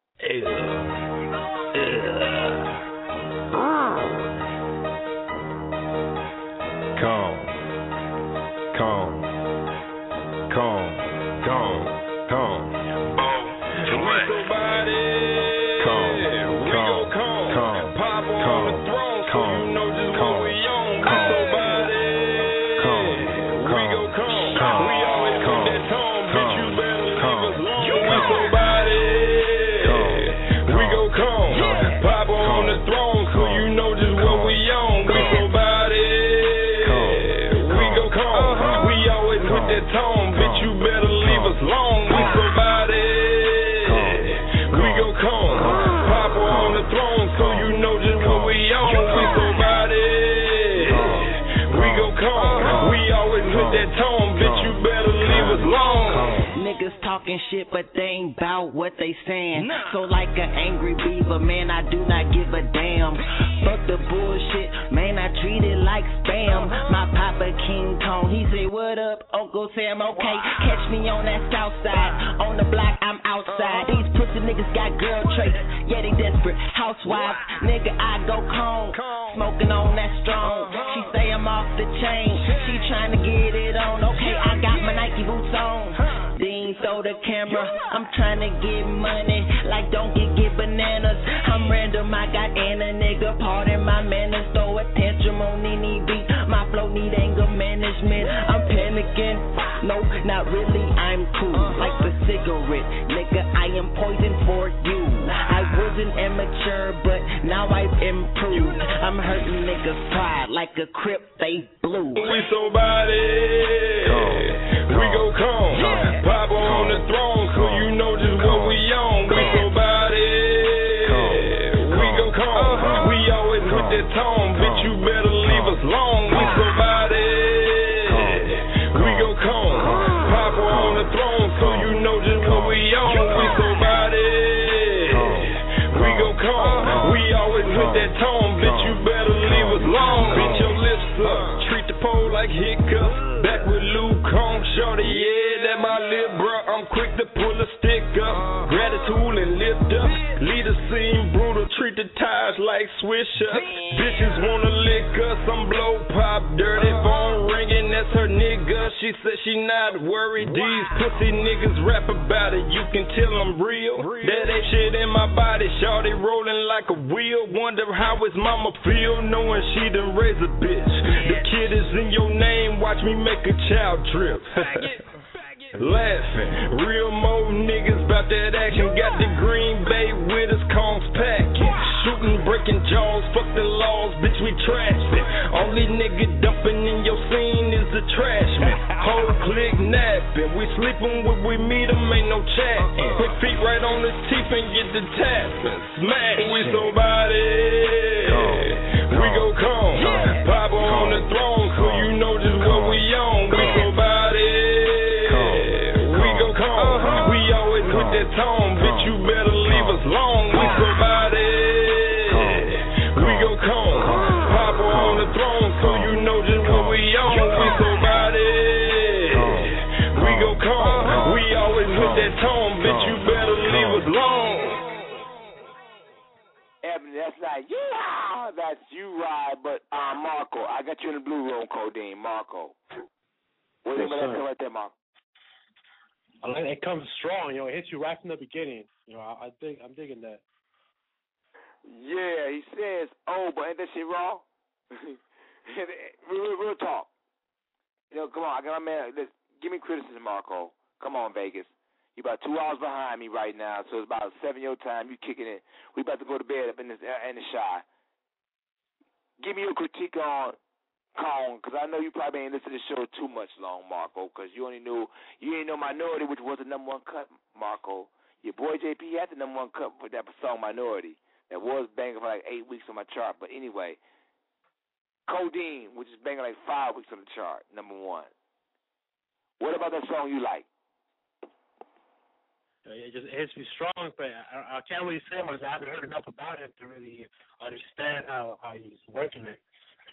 Talking shit, but they ain't bout what they saying. So like an angry beaver, man, I do not give a damn. Fuck the bullshit, man, I treat it like spam. My papa King Kong, he say, what up, Uncle Sam? Okay, catch me on that south side. On the block, I'm outside. These pussy niggas got girl traits, yeah, they desperate. Housewives, nigga, I go Kong. Smoking on that strong. She say I'm off the chain. She trying to get it on. Okay, I got my Nike boots on. Dean, throw the camera. I'm trying to get money, like don't get bananas. I'm random, I got in a nigga, pardon my manners. Throw a tantrum on any beat, my flow need anger management. I'm panicking, no, not really, I'm cool. Like the cigarette, nigga, I am poison for you. I would wasn't immature, but now I've improved. I'm hurting niggas' pride like a Crip, they blue. We somebody, we go come, Papa on the throne, so you know just what we on. We somebody, we go come, we always with that tone, bitch you better leave us alone. We somebody, we go come, Papa on the throne, so you know just what we on. We somebody, we go come, we always with that tone, bitch you better leave us alone. Bitch your lips up, treat the pole like hiccups. Back with Luke Kong, shorty, yeah, that my lil' bro. I'm quick to pull a stick up, gratitude and lift up. Lead the scene brutal, treat the tires like swish up. Bitches wanna lick us, I'm blow pop, dirty phone ringing, that's her nigga. She said she not worried, these pussy niggas rap about it, you can tell I'm real. That ain't shit in my body, shorty rolling like a wheel. Wonder how his mama feel, knowing she done raised a bitch. The kid is in your name, watch me make a child trip. Laughing, real mo niggas bout that action. Got the Green Bay with us, Kongs packing. Shooting, breaking jaws, fuck the laws, bitch we trashing. Only nigga dumping in your scene is the trash man. Whole clique napping, we sleeping when we meet 'em, ain't no chatting. Put feet right on his teeth and get the tapping. Smash, we somebody, we go come. Papa on the throne, so you know just what we on. We somebody, we go come. We always with that tone, bitch you better leave us alone. We somebody, we go come. Papa on the throne, so you know just what we on. We somebody, we go come. We always with that tone, bitch you better leave us alone. Ebony, that's not you. That's you, right? But Marco, I got you in the blue room, Codeine. Marco, what do you think right there, Marco? I like it comes strong, it hits you right from the beginning. I think I'm digging that. Yeah, he says, oh, but ain't that shit wrong? real talk. Come on, I got my man. Give me criticism, Marco. Come on, Vegas. You about 2 hours behind me right now, so it's about 7 your time. You kicking it. We about to go to bed up in the shy. Give me your critique on Kong, because I know you probably ain't listened to the show too much long, Marco, because you ain't know Minority, which was the #1 cut, Marco. Your boy JP had the #1 cut with that song Minority. That was banging for like 8 weeks on my chart. But anyway, Codeine, which is banging like 5 weeks on the chart, #1. What about that song you like? It hits me strong, but I can't really say much. I haven't heard enough about it to really understand how he's working it.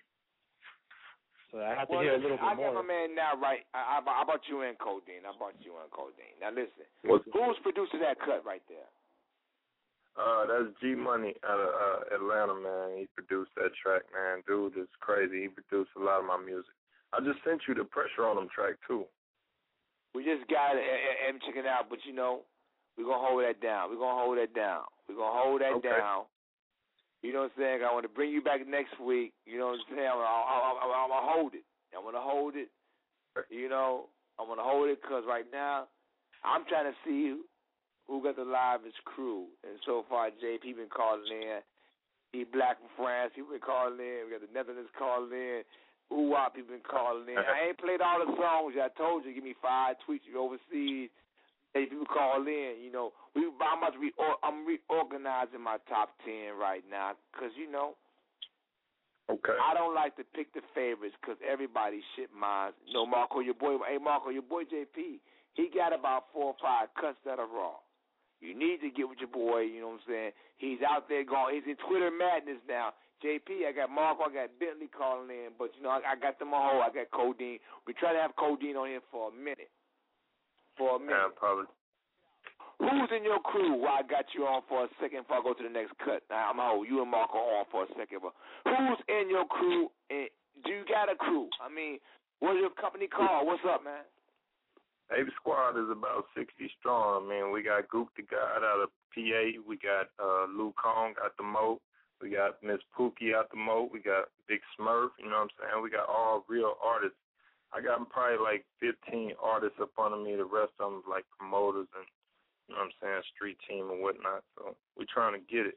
So I have to hear a little bit more. I got my man now, right? I brought you in, Codeine. Now listen, who's producing that cut right there? That's G Money out of Atlanta, man. He produced that track, man. Dude is crazy. He produced a lot of my music. I just sent you the Pressure on Them track too. We just got it and check it out, but we're gonna hold that down. We're gonna hold that down. You know what I'm saying? I want to bring you back next week. You know what I'm saying? I'm gonna hold it. I want to hold it. I want to hold it because right now I'm trying to see who got the livest crew. And so far, JP been calling in. He Black from France. He been calling in. We got the Netherlands calling in. Wop, he been calling in. I ain't played all the songs. I told you, give me 5 tweets. You overseas. Hey, people call in. I'm reorganizing my top 10 right now because Okay. I don't like to pick the favorites because everybody shit mine. Marco, your boy JP, he got about 4 or 5 cuts that are raw. You need to get with your boy, you know what I'm saying? He's out there going, he's in Twitter madness now. JP, I got Marco, I got Bentley calling in, but I got them all. I got Codeine. We try to have Codeine on here for a minute. Yeah, probably. Who's in your crew? Well, I got you on for a second before I go to the next cut. Now, I'm going to hold you and Marco on for a second. But who's in your crew? And do you got a crew? What's your company called? What's up, man? Ape Squad is about 60 strong. We got Goop the God out of PA. We got Luke Kong out the Mo. We got Miss Pookie out the Mo. We got Big Smurf. You know what I'm saying? We got all real artists. I got probably like 15 artists up under me. The rest of them like promoters and you know what I'm saying, street team and whatnot. So we trying to get it.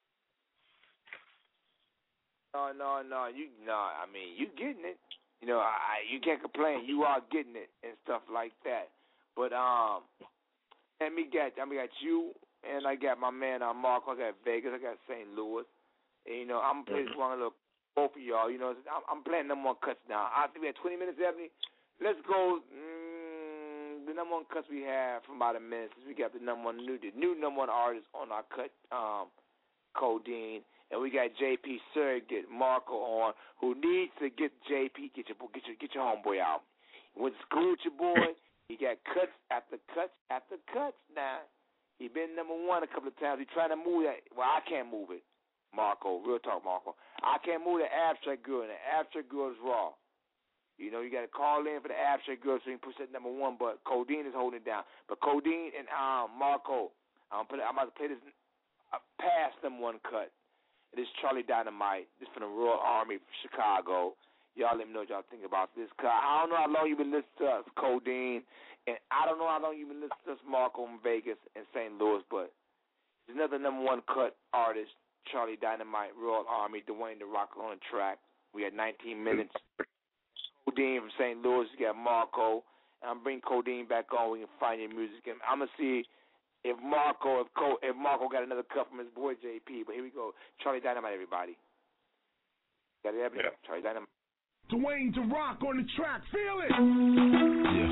No. I mean, you getting it. You know, you can't complain. You are getting it and stuff like that. But let me get you, and I got my man Marco. I got Vegas. I got St. Louis. And, you know, I'm gonna play this one little both of y'all. You know, I'm playing number one cuts now. I think we had 20 minutes, Ebony. Let's go. The number one cuts we have from about a minute since we got the new number one artist on our cut, Codeine. And we got JP Surrogate Marco on, who needs to get JP, get your homeboy out. He went to school with your boy. He got cuts after cuts after cuts now. He been number one a couple of times. He trying to move that. Well, I can't move it, Marco. Real talk, Marco. I can't move the Abstract Girl, and the Abstract Girl is raw. You know, you got to call in for the Abstract Girl so you can push that number one, but Codeine is holding it down. But Codeine and Marco, I'm about to play this past number one cut. This is Charlie Dynamite. This from the Royal Army from Chicago. Y'all let me know what y'all think about this. Cause I don't know how long you've been listening to us, Codeine, and I don't know how long you've been listening to us, Marco, in Vegas and St. Louis, but there's another number one cut artist, Charlie Dynamite, Royal Army, Dwayne the Rock on the track. We had 19 minutes. Codeine from St. Louis. You got Marco. And I'm bringing Codeine back on. We can find your music. And I'm going to see if Marco got another cut from his boy JP. But here we go. Charlie Dynamite, everybody. Got it, everybody? Yeah. Charlie Dynamite. Dwayne the Rock on the track. Feel it. Yeah.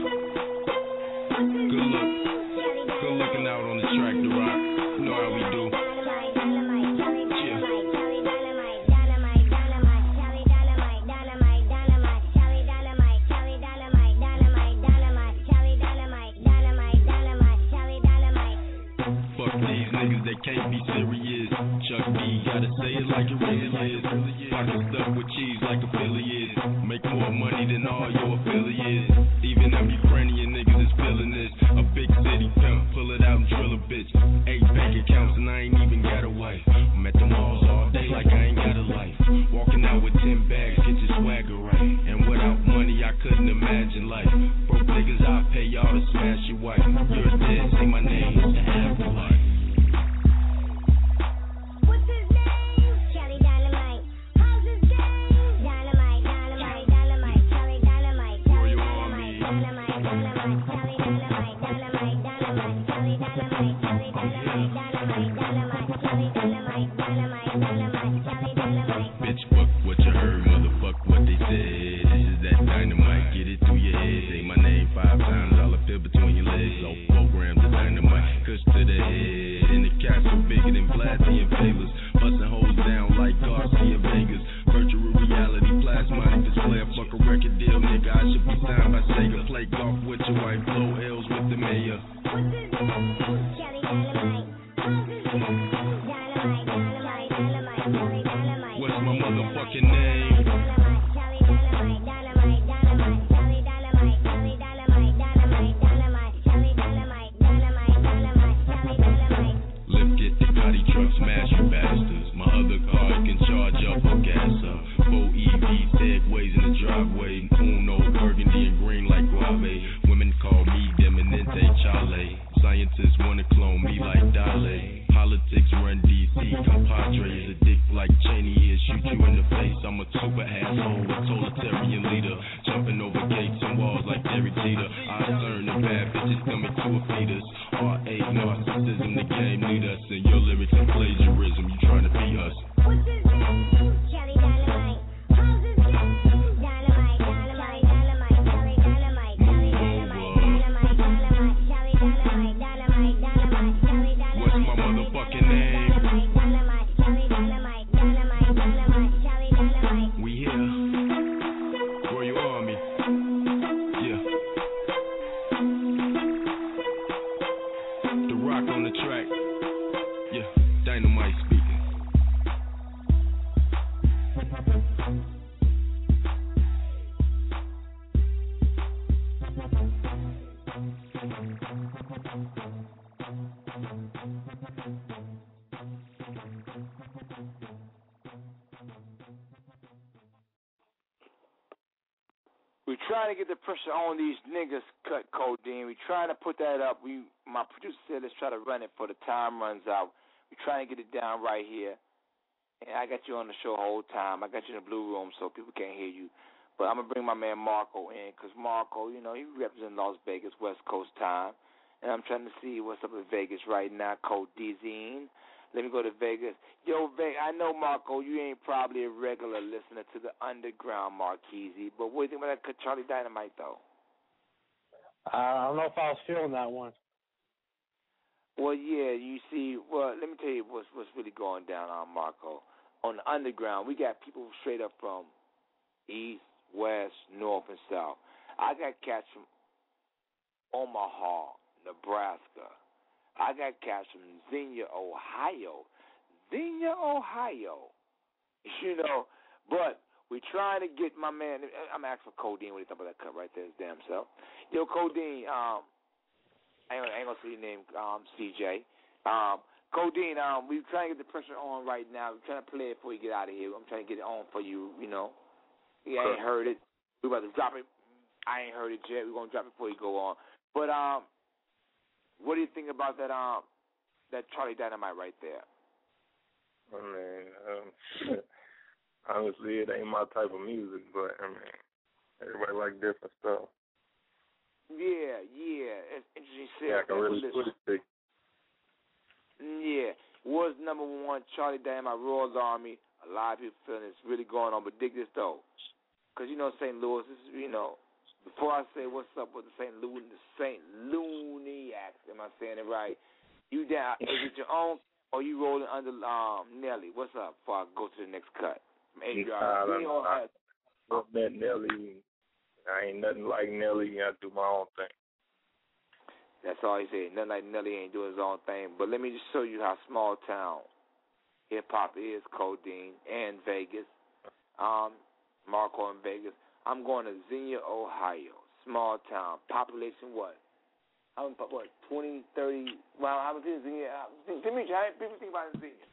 Good looking out on the track, The Rock. You know how we do. They can't be serious. Chuck D gotta say it like it really is. Pocket stuff with cheese like a Philly is. Make more money than all your affiliates. Even them Ukrainian niggas is feeling this. A big city pimp, pull it out and drill a bitch. 8 bank accounts and I ain't even got a wife. I'm at the malls all day like I ain't got a life. Walking out with 10 bags, get your swagger right. And without money I couldn't imagine life. Broke niggas, I'll pay y'all to smash your wife. You're dead, say my name, it's the afterlife. Bitch, fuck what you heard, motherfuck what they said. This is that dynamite, get it through your head. Say my name 5 times, I'll appear between your legs. Low programs of dynamite, cush to the head. In the castle bigger than Blassie and Favors. Bustin' hoes down like Garcia Vegas. Virtual reality, plasmonic display. Fuck a record deal, nigga, I should be signed by Sega. Play golf with your wife, blow L's with the mayor. What's my motherfucking name? Lift it, the Gotti truck, smash you bastards. My other car can charge up or gas up. 4 EV segways in the driveway. Uno, burgundy and green like guave. Women call me Deminente Chale. Scientists wanna clone me like Dale. Politics run DC, compadre is a dick like Cheney is. Shoot you in the face, I'm a super asshole, a totalitarian leader. Jumping over gates and walls like Derek Jeter. I turn the bad bitches coming to a fetus. R.A. narcissism, the game need us. And your lyrics are plagiarism, you trying to be us. What's his name? Charlie Dynamite. How's his name? Dynamite, Dynamite, Dynamite, Charlie Dynamite, Charlie Dynamite, Dynamite, Dynamite, Charlie Dynamite, Dynamite, Dynamite, Charlie Dynamite. What's my motherfucking name? Dynamite, Charlie Dynamite, Dynamite, Dynamite, Charlie Dynamite. We here. Where you are, We're trying to get the pressure on these niggas, cut codeine. We're trying to put that up. My producer said let's try to run it before the time runs out. We're trying to get it down right here. And I got you on the show the whole time. I got you in the blue room so people can't hear you. But I'm going to bring my man Marco in because Marco, you know, he represents Las Vegas, West Coast time. And I'm trying to see what's up in Vegas right now, Codeine. Let me go to Vegas. Yo, I know, Marco, you ain't probably a regular listener to the Underground Marquise, but what do you think about that Charlie Dynamite, though? I don't know if I was feeling that one. Well, yeah, you see, well, let me tell you what's really going down on Marco. On the Underground, we got people straight up from East, West, North, and South. I got cats from Omaha, Nebraska. I got cats from Xenia, Ohio. You know, but we trying to get my man, I'm asking for Codeine when he talk about that cut right there, his damn self. Yo, Codeine, I ain't gonna say your name, CJ. Codeine, we trying to get the pressure on right now. We're trying to play it before we get out of here. I'm trying to get it on for you, you know. Yeah, I ain't heard it. We about to drop it. I ain't heard it yet. We're gonna drop it before you go on. But what do you think about that that Charlie Dynamite right there? I mean, honestly, it ain't my type of music, but I mean, everybody like different stuff. Yeah, it's interesting. Yeah, I can really put it to. Yeah, was number one Charlie Dynamite, Royal Army. A lot of people feeling it's really going on, but dig this though, because you know St. Louis is, you know. Before I say what's up with the St. Looniacs, am I saying it right? You down? Is it your own, or you rolling under Nelly? What's up? Before I go to the next cut. I met Nelly. I ain't nothing like Nelly. I do my own thing. That's all he said. Nothing like Nelly ain't doing his own thing. But let me just show you how small town hip hop is, Codeine, and Vegas. Marco in Vegas. I'm going to Xenia, Ohio. Small town. Population what? 20, 30? Well, how much is Xenia? Dimitri, how many people think about Xenia?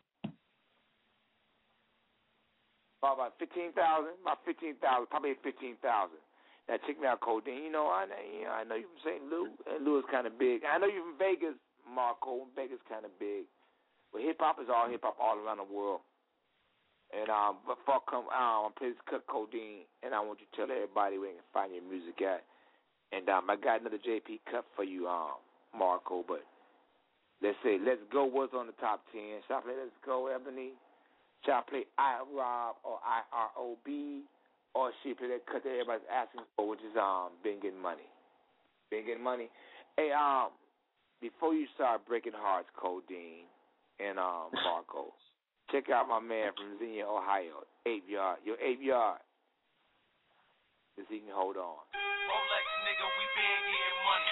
About 15,000? About 15,000. Probably 15,000. Now, check me out, Codeine. You know, I know you from St. Louis, and Louis is kind of big. I know you from Vegas, Marco. Vegas kind of big. But hip-hop is all hip-hop all around the world. And before I come, I'm play this cut Codeine, and I want you to tell everybody where you can find your music at. And I got another JP cut for you, Marco. But let's say Let's Go was on the top 10. Shall I play Let's Go, Ebony? Shall I play I-Rob or I-R-O-B? Or she play that cut that everybody's asking for, which is Been Getting Money. Been Getting Money. Hey, before you start breaking hearts, Codeine and Marco, check out my man from Xenia, Ohio, 8 Yard. Yo, 8 Yard. This he can hold on. Rolex, nigga, we been getting money.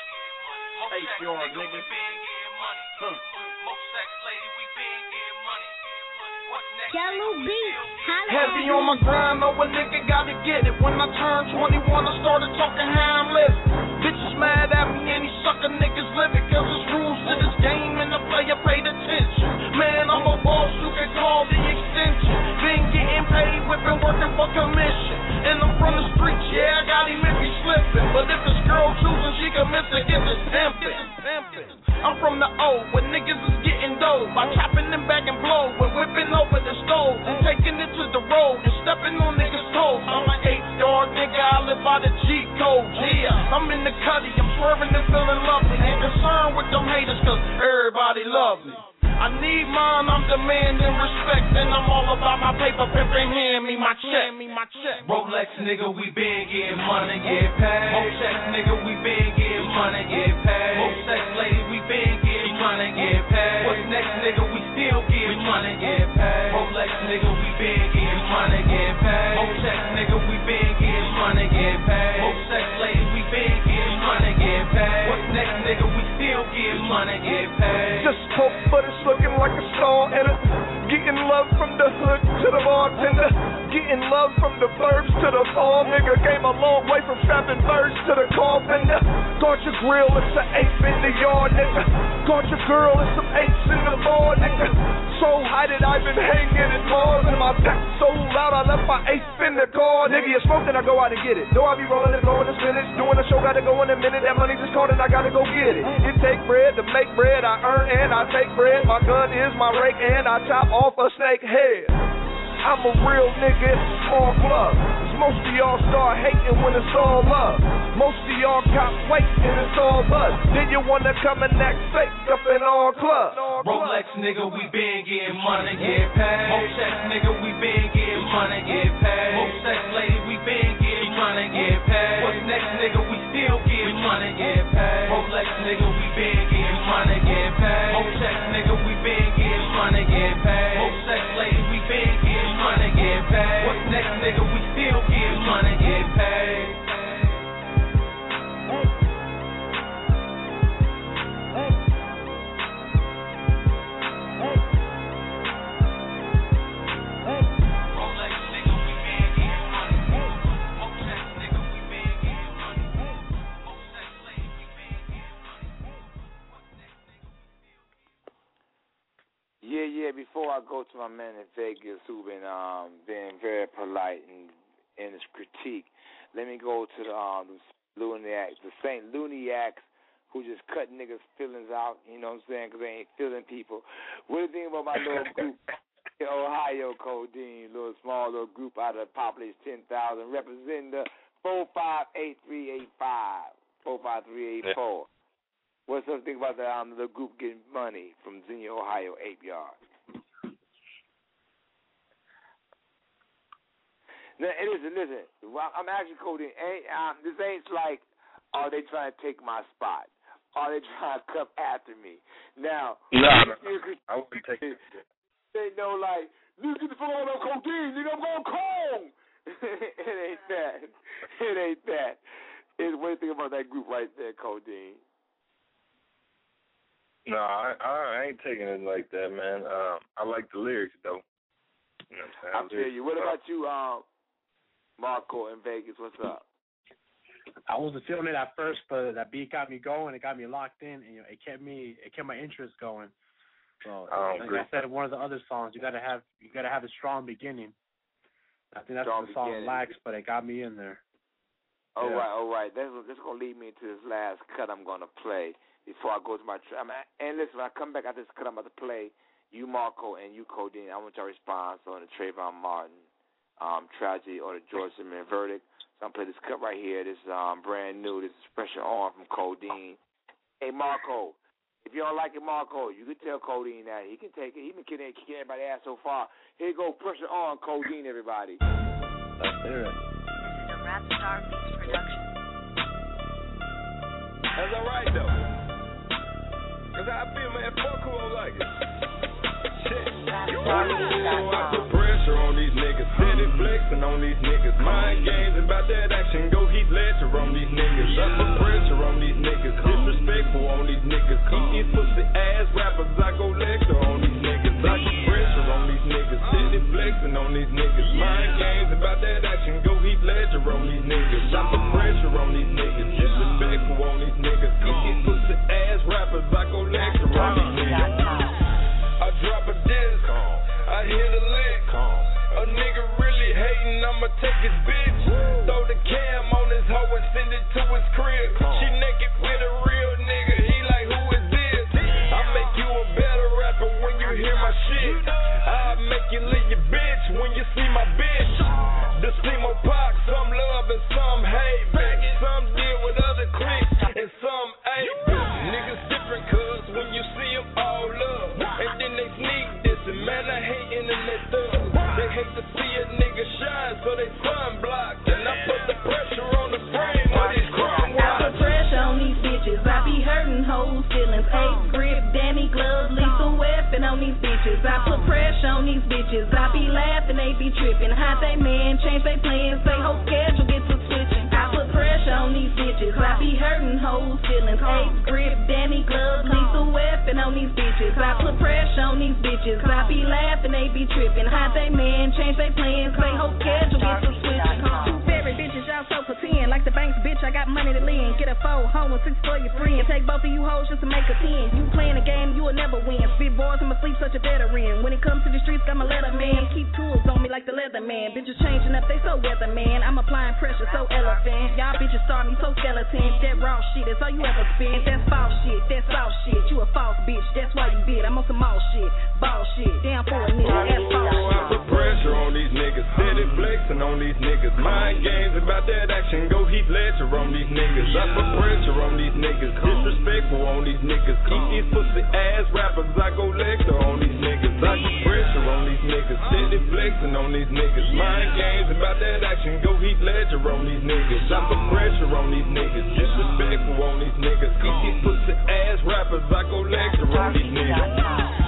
8 Yard, nigga. We been getting money. Most sex lady, we been getting money. What's next? Jello beat. Heavy on my grind, know a nigga gotta get it. When I turned 21, I started talking how I'm living. Bitches mad at me and these sucker niggas living. Cause there's rules to this game and the player paid attention. Man, I'm a boss, you can call the extension. Been getting paid, we've been working for commission. And I'm from the streets, yeah, I got him if he slipping. But if this girl choosing, she can miss it, get this pimpin'. I'm from the O, where niggas is getting dope. By chopping them back and blow, when whipping over the stove. And taking it to the road, and stepping on niggas' toes. I'm an 8 Yard nigga, I live by the G code, yeah. I'm in the cutty, I'm swerving and feeling lovely. Ain't concerned with them haters, cause everybody love me. I need mine, I'm demanding respect, and I'm all about my paper, pimpin', hand me my check. Rolex, nigga, we been getting money, get paid. Mosex, nigga, we been getting money, get paid. Mosex, lady, we been getting money, get paid. What's next, nigga, we still getting money, get paid. Rolex, nigga, we been getting money, get paid. Mosex, nigga, we been getting money, get paid. Mosex, lady, we been getting money, get paid. What's next, nigga, we still getting money, get paid. Just talk, but it's looking like a star in it. Getting love from the hood to the bartender. Getting love from the burbs to the farm. Nigga came a long way from strapping birds to the carpenter. Guard your grill, it's an ape in the yard, nigga. Guard your girl, it's some apes in the bar, nigga. So high that I've been hanging in bars, and my back so loud I left my ace in the car. Nigga, you smoke, then I go out and get it. Though I be rolling and blowing the spinach. Doing a show, gotta go in a minute. That money just called and I gotta go get it. It take bread to make bread. I earn and I take bread. My gun is my rake and I chop off a snake head. I'm a real nigga, small club. Most of y'all start hating when it's all love. Most of y'all got weight and it's all buzz. Then you wanna come and act fake up in all clubs. Rolex nigga, we been getting money, get paid. Mosex nigga, we been getting money, get paid. Mosex lady, we been getting money, get paid. What's next nigga, we still getting money, get paid. Rolex nigga, we been getting money, get paid. Mosex nigga, we been getting money, get paid. Mosex lady, we been getting money, get paid. What's next nigga, we still getting money, get paid. Yeah, before I go to my man in Vegas who been very polite and in his critique, let me go to the Saint Luniacs who just cut niggas' feelings out, you know what I'm saying, because they ain't feeling people. What do you think about my little group, Ohio Codeine, little small little group out of the population 10,000, representing the 458-385, 45384. What's up? Think about the group getting money from Xenia, Ohio, 8 yards. Now, listen. I'm actually Codeine. This ain't like, are they trying to take my spot? Are they trying to come after me? Now, no, I wouldn't take it. They know, like, look at the phone on Codeine, nigga, I'm going home. It ain't that. What do you think about that group right there, Codeine? No, I ain't taking it like that, man. I like the lyrics, though. You know what I'm saying? I feel you. What about you, Marco in Vegas? What's up? I wasn't feeling it at first, but that beat got me going. It got me locked in, and it kept my interest going. So, like I said in one of the other songs, you gotta have a strong beginning. I think that's what the song lacks, but it got me in there. All right. That's gonna lead me to this last cut I'm gonna play before I go to my and listen, when I come back after this cut I'm about to play, you Marco and you Codeine, I want your response on the Trayvon Martin tragedy or the George Zimmerman verdict. So I'm going to play this cut right here. This is brand new. This is Pressure On from Codeine. Hey, Marco, if you don't like it, Marco, you can tell Codeine that. He can take it. He been kicking everybody's ass so far. Here you go, Pressure On, Codeine, everybody. Let's hear it. This is a Rap Star Beats production. That's all right, though. Because how I feel, man, fuck who don't like it. Shit. I put pressure on these niggas. Steady flexing on these niggas. Mind games about that action. Go Heath Ledger on these niggas. I put pressure on these niggas. Disrespectful on these niggas. Eating pussy ass rappers. I go lecture on these niggas. I put pressure on these niggas. Steady flexing on these niggas. Mind games about that action. Go Heath Ledger on these niggas. I put pressure on these niggas. Disrespectful on these niggas. Eating pussy ass rappers. I go lecture on these niggas. I drop a disc, I hit a lick. A nigga really hating, I'ma take his bitch. Throw the cam on his hoe and send it to his crib. She naked with a real nigga, he like, who is this? I make you a better rapper when you hear my shit. I make you leave your bitch when you see my bitch. The Simo Pac, some love and some hate. Some deal with other cliques and some ain't. Niggas different cuz when you see them all love. And then they sneak this and man I hate internet thugs. They hate to see a nigga shine so they sunblock. And I put the pressure on the frame of these chrome wires. I put pressure on these bitches. I be hurting hoes feelings. Ace grip, Danny gloves, lethal weapon on these bitches. I put pressure on these bitches. I be laughing, they be tripping. Hide they man, change they plans, say whole schedule get to switching. I put pressure on these bitches. I be hurting hoes feelings. Ace grip, Danny gloves, lethal weapon on these bitches. I put pressure on these bitches. I be laughing, they be tripping. Hide they man, change they plans, say whole schedule get to switching. Two fairy bitches, y'all so pretend. Like the Banks bitch, I got got money to lend. Get a 4, home with 6 for your friend. Take both of you hoes just to make a 10. You playing a game, you will never win. Spit bars in my sleep, such a veteran. When it comes to the streets, got my leather man. Keep tools on me like the leather man. Bitches changing up, they so weather man. I'm applying pressure, so elephant. Y'all bitches saw me so skeleton. That raw shit, that's all you ever spend. That's false shit, that's soft shit. You a false bitch, that's why you did. I'm on some all shit, ball shit. Damn for a nigga, that's false shit. I put pressure on these niggas, steady flexing on these niggas. Mind games about that action, go Heath Ledger on these niggas. I put pressure on these niggas, disrespectful on these niggas. Eat these pussy ass rappers, I go lecture on these niggas. I put pressure on these niggas, steady flexing on these niggas. Mind games about that action, go Heath Ledger on these niggas. I put pressure on these niggas, disrespectful on these niggas. Eat these pussy ass rappers, I go lecture on these niggas.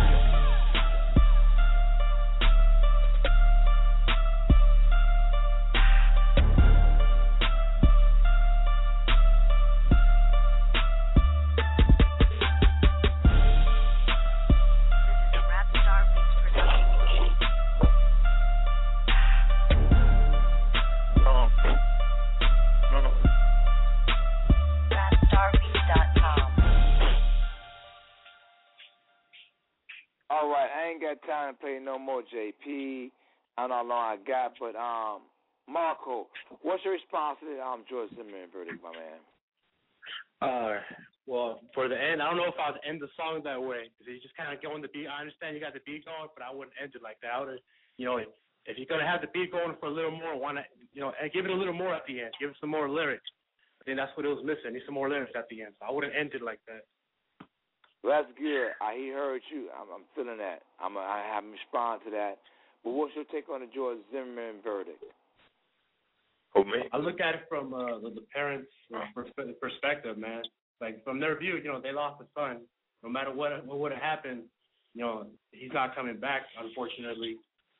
Got time to play no more JP. I don't know how long I got, but Marco, what's your response to the George Zimmerman verdict, my man? Well, for the end, I don't know if I would end the song that way because he's just kind of going the beat. I understand you got the beat going, but I wouldn't end it like that. I would, if you're gonna have the beat going for a little more, and give it a little more at the end. Give it some more lyrics. I think that's what it was missing. Need some more lyrics at the end. So I wouldn't end it like that. Well, that's good. He heard you. I'm feeling that. I have him respond to that. But what's your take on the George Zimmerman verdict? Oh, man. I look at it from the parents' perspective, man. Like, from their view, they lost a son. No matter what would have happened, he's not coming back, unfortunately.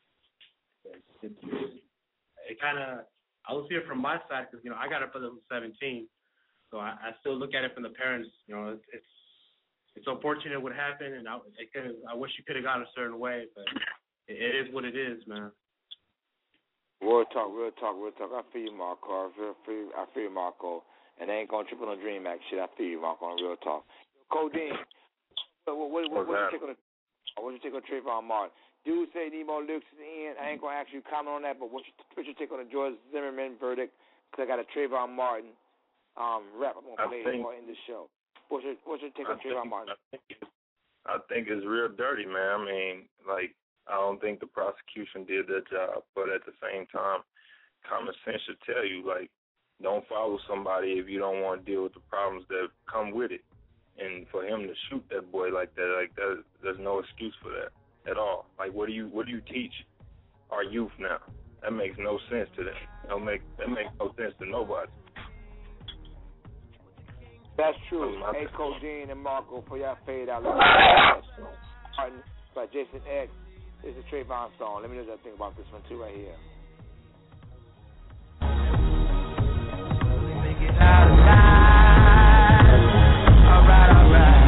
It kind of, I will see it from my side because, I got a brother who's 17. So I still look at it from the parents. It's unfortunate what happened, and I wish you could have gone a certain way, but it is what it is, man. Real talk. I feel you, Marco. I feel you, Marco. And I ain't going to trip on the Dream Act shit. I feel you, Marco, on real talk. Codeine, what's your take on Trayvon Martin? Dude say need more lyrics in the end. I ain't going to ask you to comment on that, but what's your take on the George Zimmerman verdict? Because I got a Trayvon Martin rap I'm going to play before I end the show. What's your take on Trayvon Martin? I think it's real dirty, man. I mean, I don't think the prosecution did their job, but at the same time, common sense should tell you, don't follow somebody if you don't want to deal with the problems that come with it. And for him to shoot that boy like that, there's no excuse for that at all. What do you teach our youth now? That makes no sense to them. That makes no sense to nobody. That's true. Hey, Codeine and Marco, for y'all fade out. Martin by Jason X. This is a Trayvon song. Let me know what you think about this one too, right here. Make it out alive. Alright.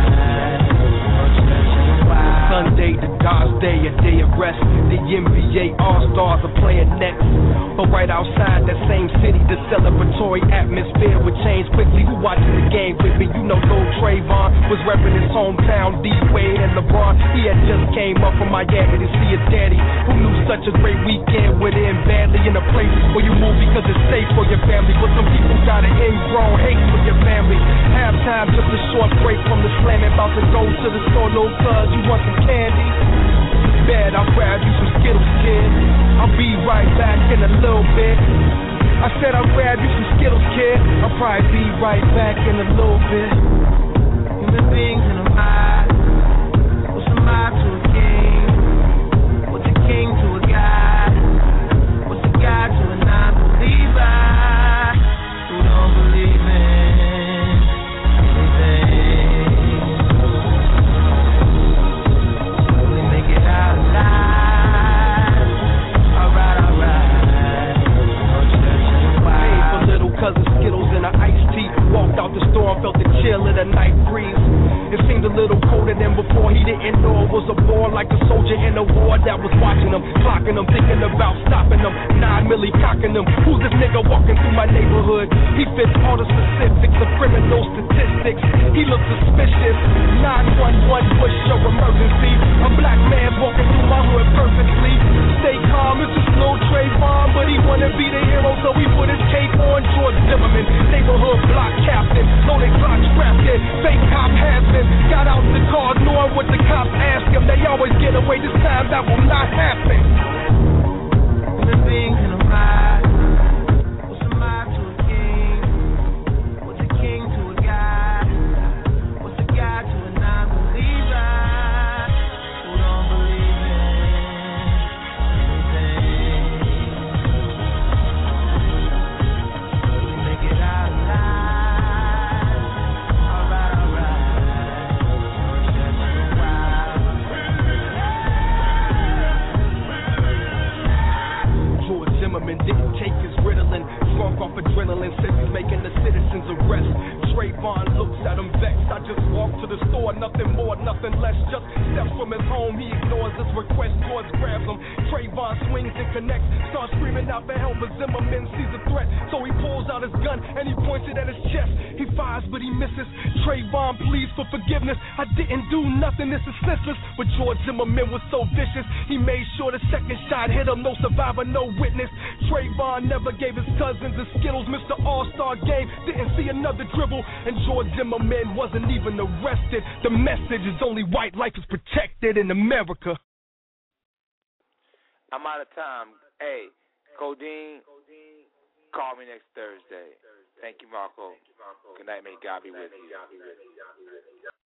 Sunday, the God's day, a day of rest. The NBA All-Stars are playing next. But right outside that same city, the celebratory atmosphere would change quickly. Who watching the game with me? You know Lil Trayvon was repping his hometown, D-Wade and LeBron. He had just came up from Miami to see his daddy, who knew such a great weekend would end badly in a place where you move because it's safe for your family. But some people got an ingrown hate for your family. Halftime, just a short break from the slamming. About to go to the store, no cuz, you want some candy? Bad, I'll grab you some Skittles, kid. I'll be right back in a little bit. I said I'll grab you some Skittles, kid. I'll probably be right back in a little bit. Human beings in a mind. What's a mind to a king? What's a king to a god? What's a god to a non-believer who don't believe in anything? Only make it out alive. Alright. Paid for little cousin Skittles and an iced tea. Walked out the store and felt the chill of the night breeze. It seemed a little colder than before. He didn't know it was a ball stopping them. 9 milli cocking them. Who's this nigga walking through my neighborhood? He fits all the specifics of criminal statistics. He looks suspicious. 911, what's your emergency? A black man walking through my hood perfectly. Stay calm, it's a slow Trayvon, but he wanna be the hero, so he put his cape on. George Zimmerman, neighborhood block captain, loaded Glock strapped in, fake cop has been. Got out the car, knowing what the cops ask him. They always get away, this time that will not happen. Human beings in a ride. What's a mob to a king? What's a king to a god? What's a god to a non-believer who don't believe in anything? We make it out alive. Alright. George Zimmerman didn't take his Ritalin, drunk off adrenaline, says he's making the citizens arrest. Trayvon looks at him vexed. I just walked to the store, nothing more, nothing less. Just steps from his home, he ignores his request. George grabs him, Trayvon swings and connects, starts screaming out for help, but Zimmerman sees a threat, so he pulls out his gun and he points it at his chest. He fires, but he misses. Trayvon pleads for forgiveness. I didn't do nothing, this is senseless. But George Zimmerman was so vicious, he made sure the second shot hit him. No survivor, no witness. Trayvon never gave his cousins the Skittles. Mr. All-Star Game didn't see another dribble, and George Zimmerman wasn't even arrested. The message is only white life is protected in America. I'm out of time. Hey, Codeine, call me next Thursday. Thank you, Marco. Good night, may God be with you.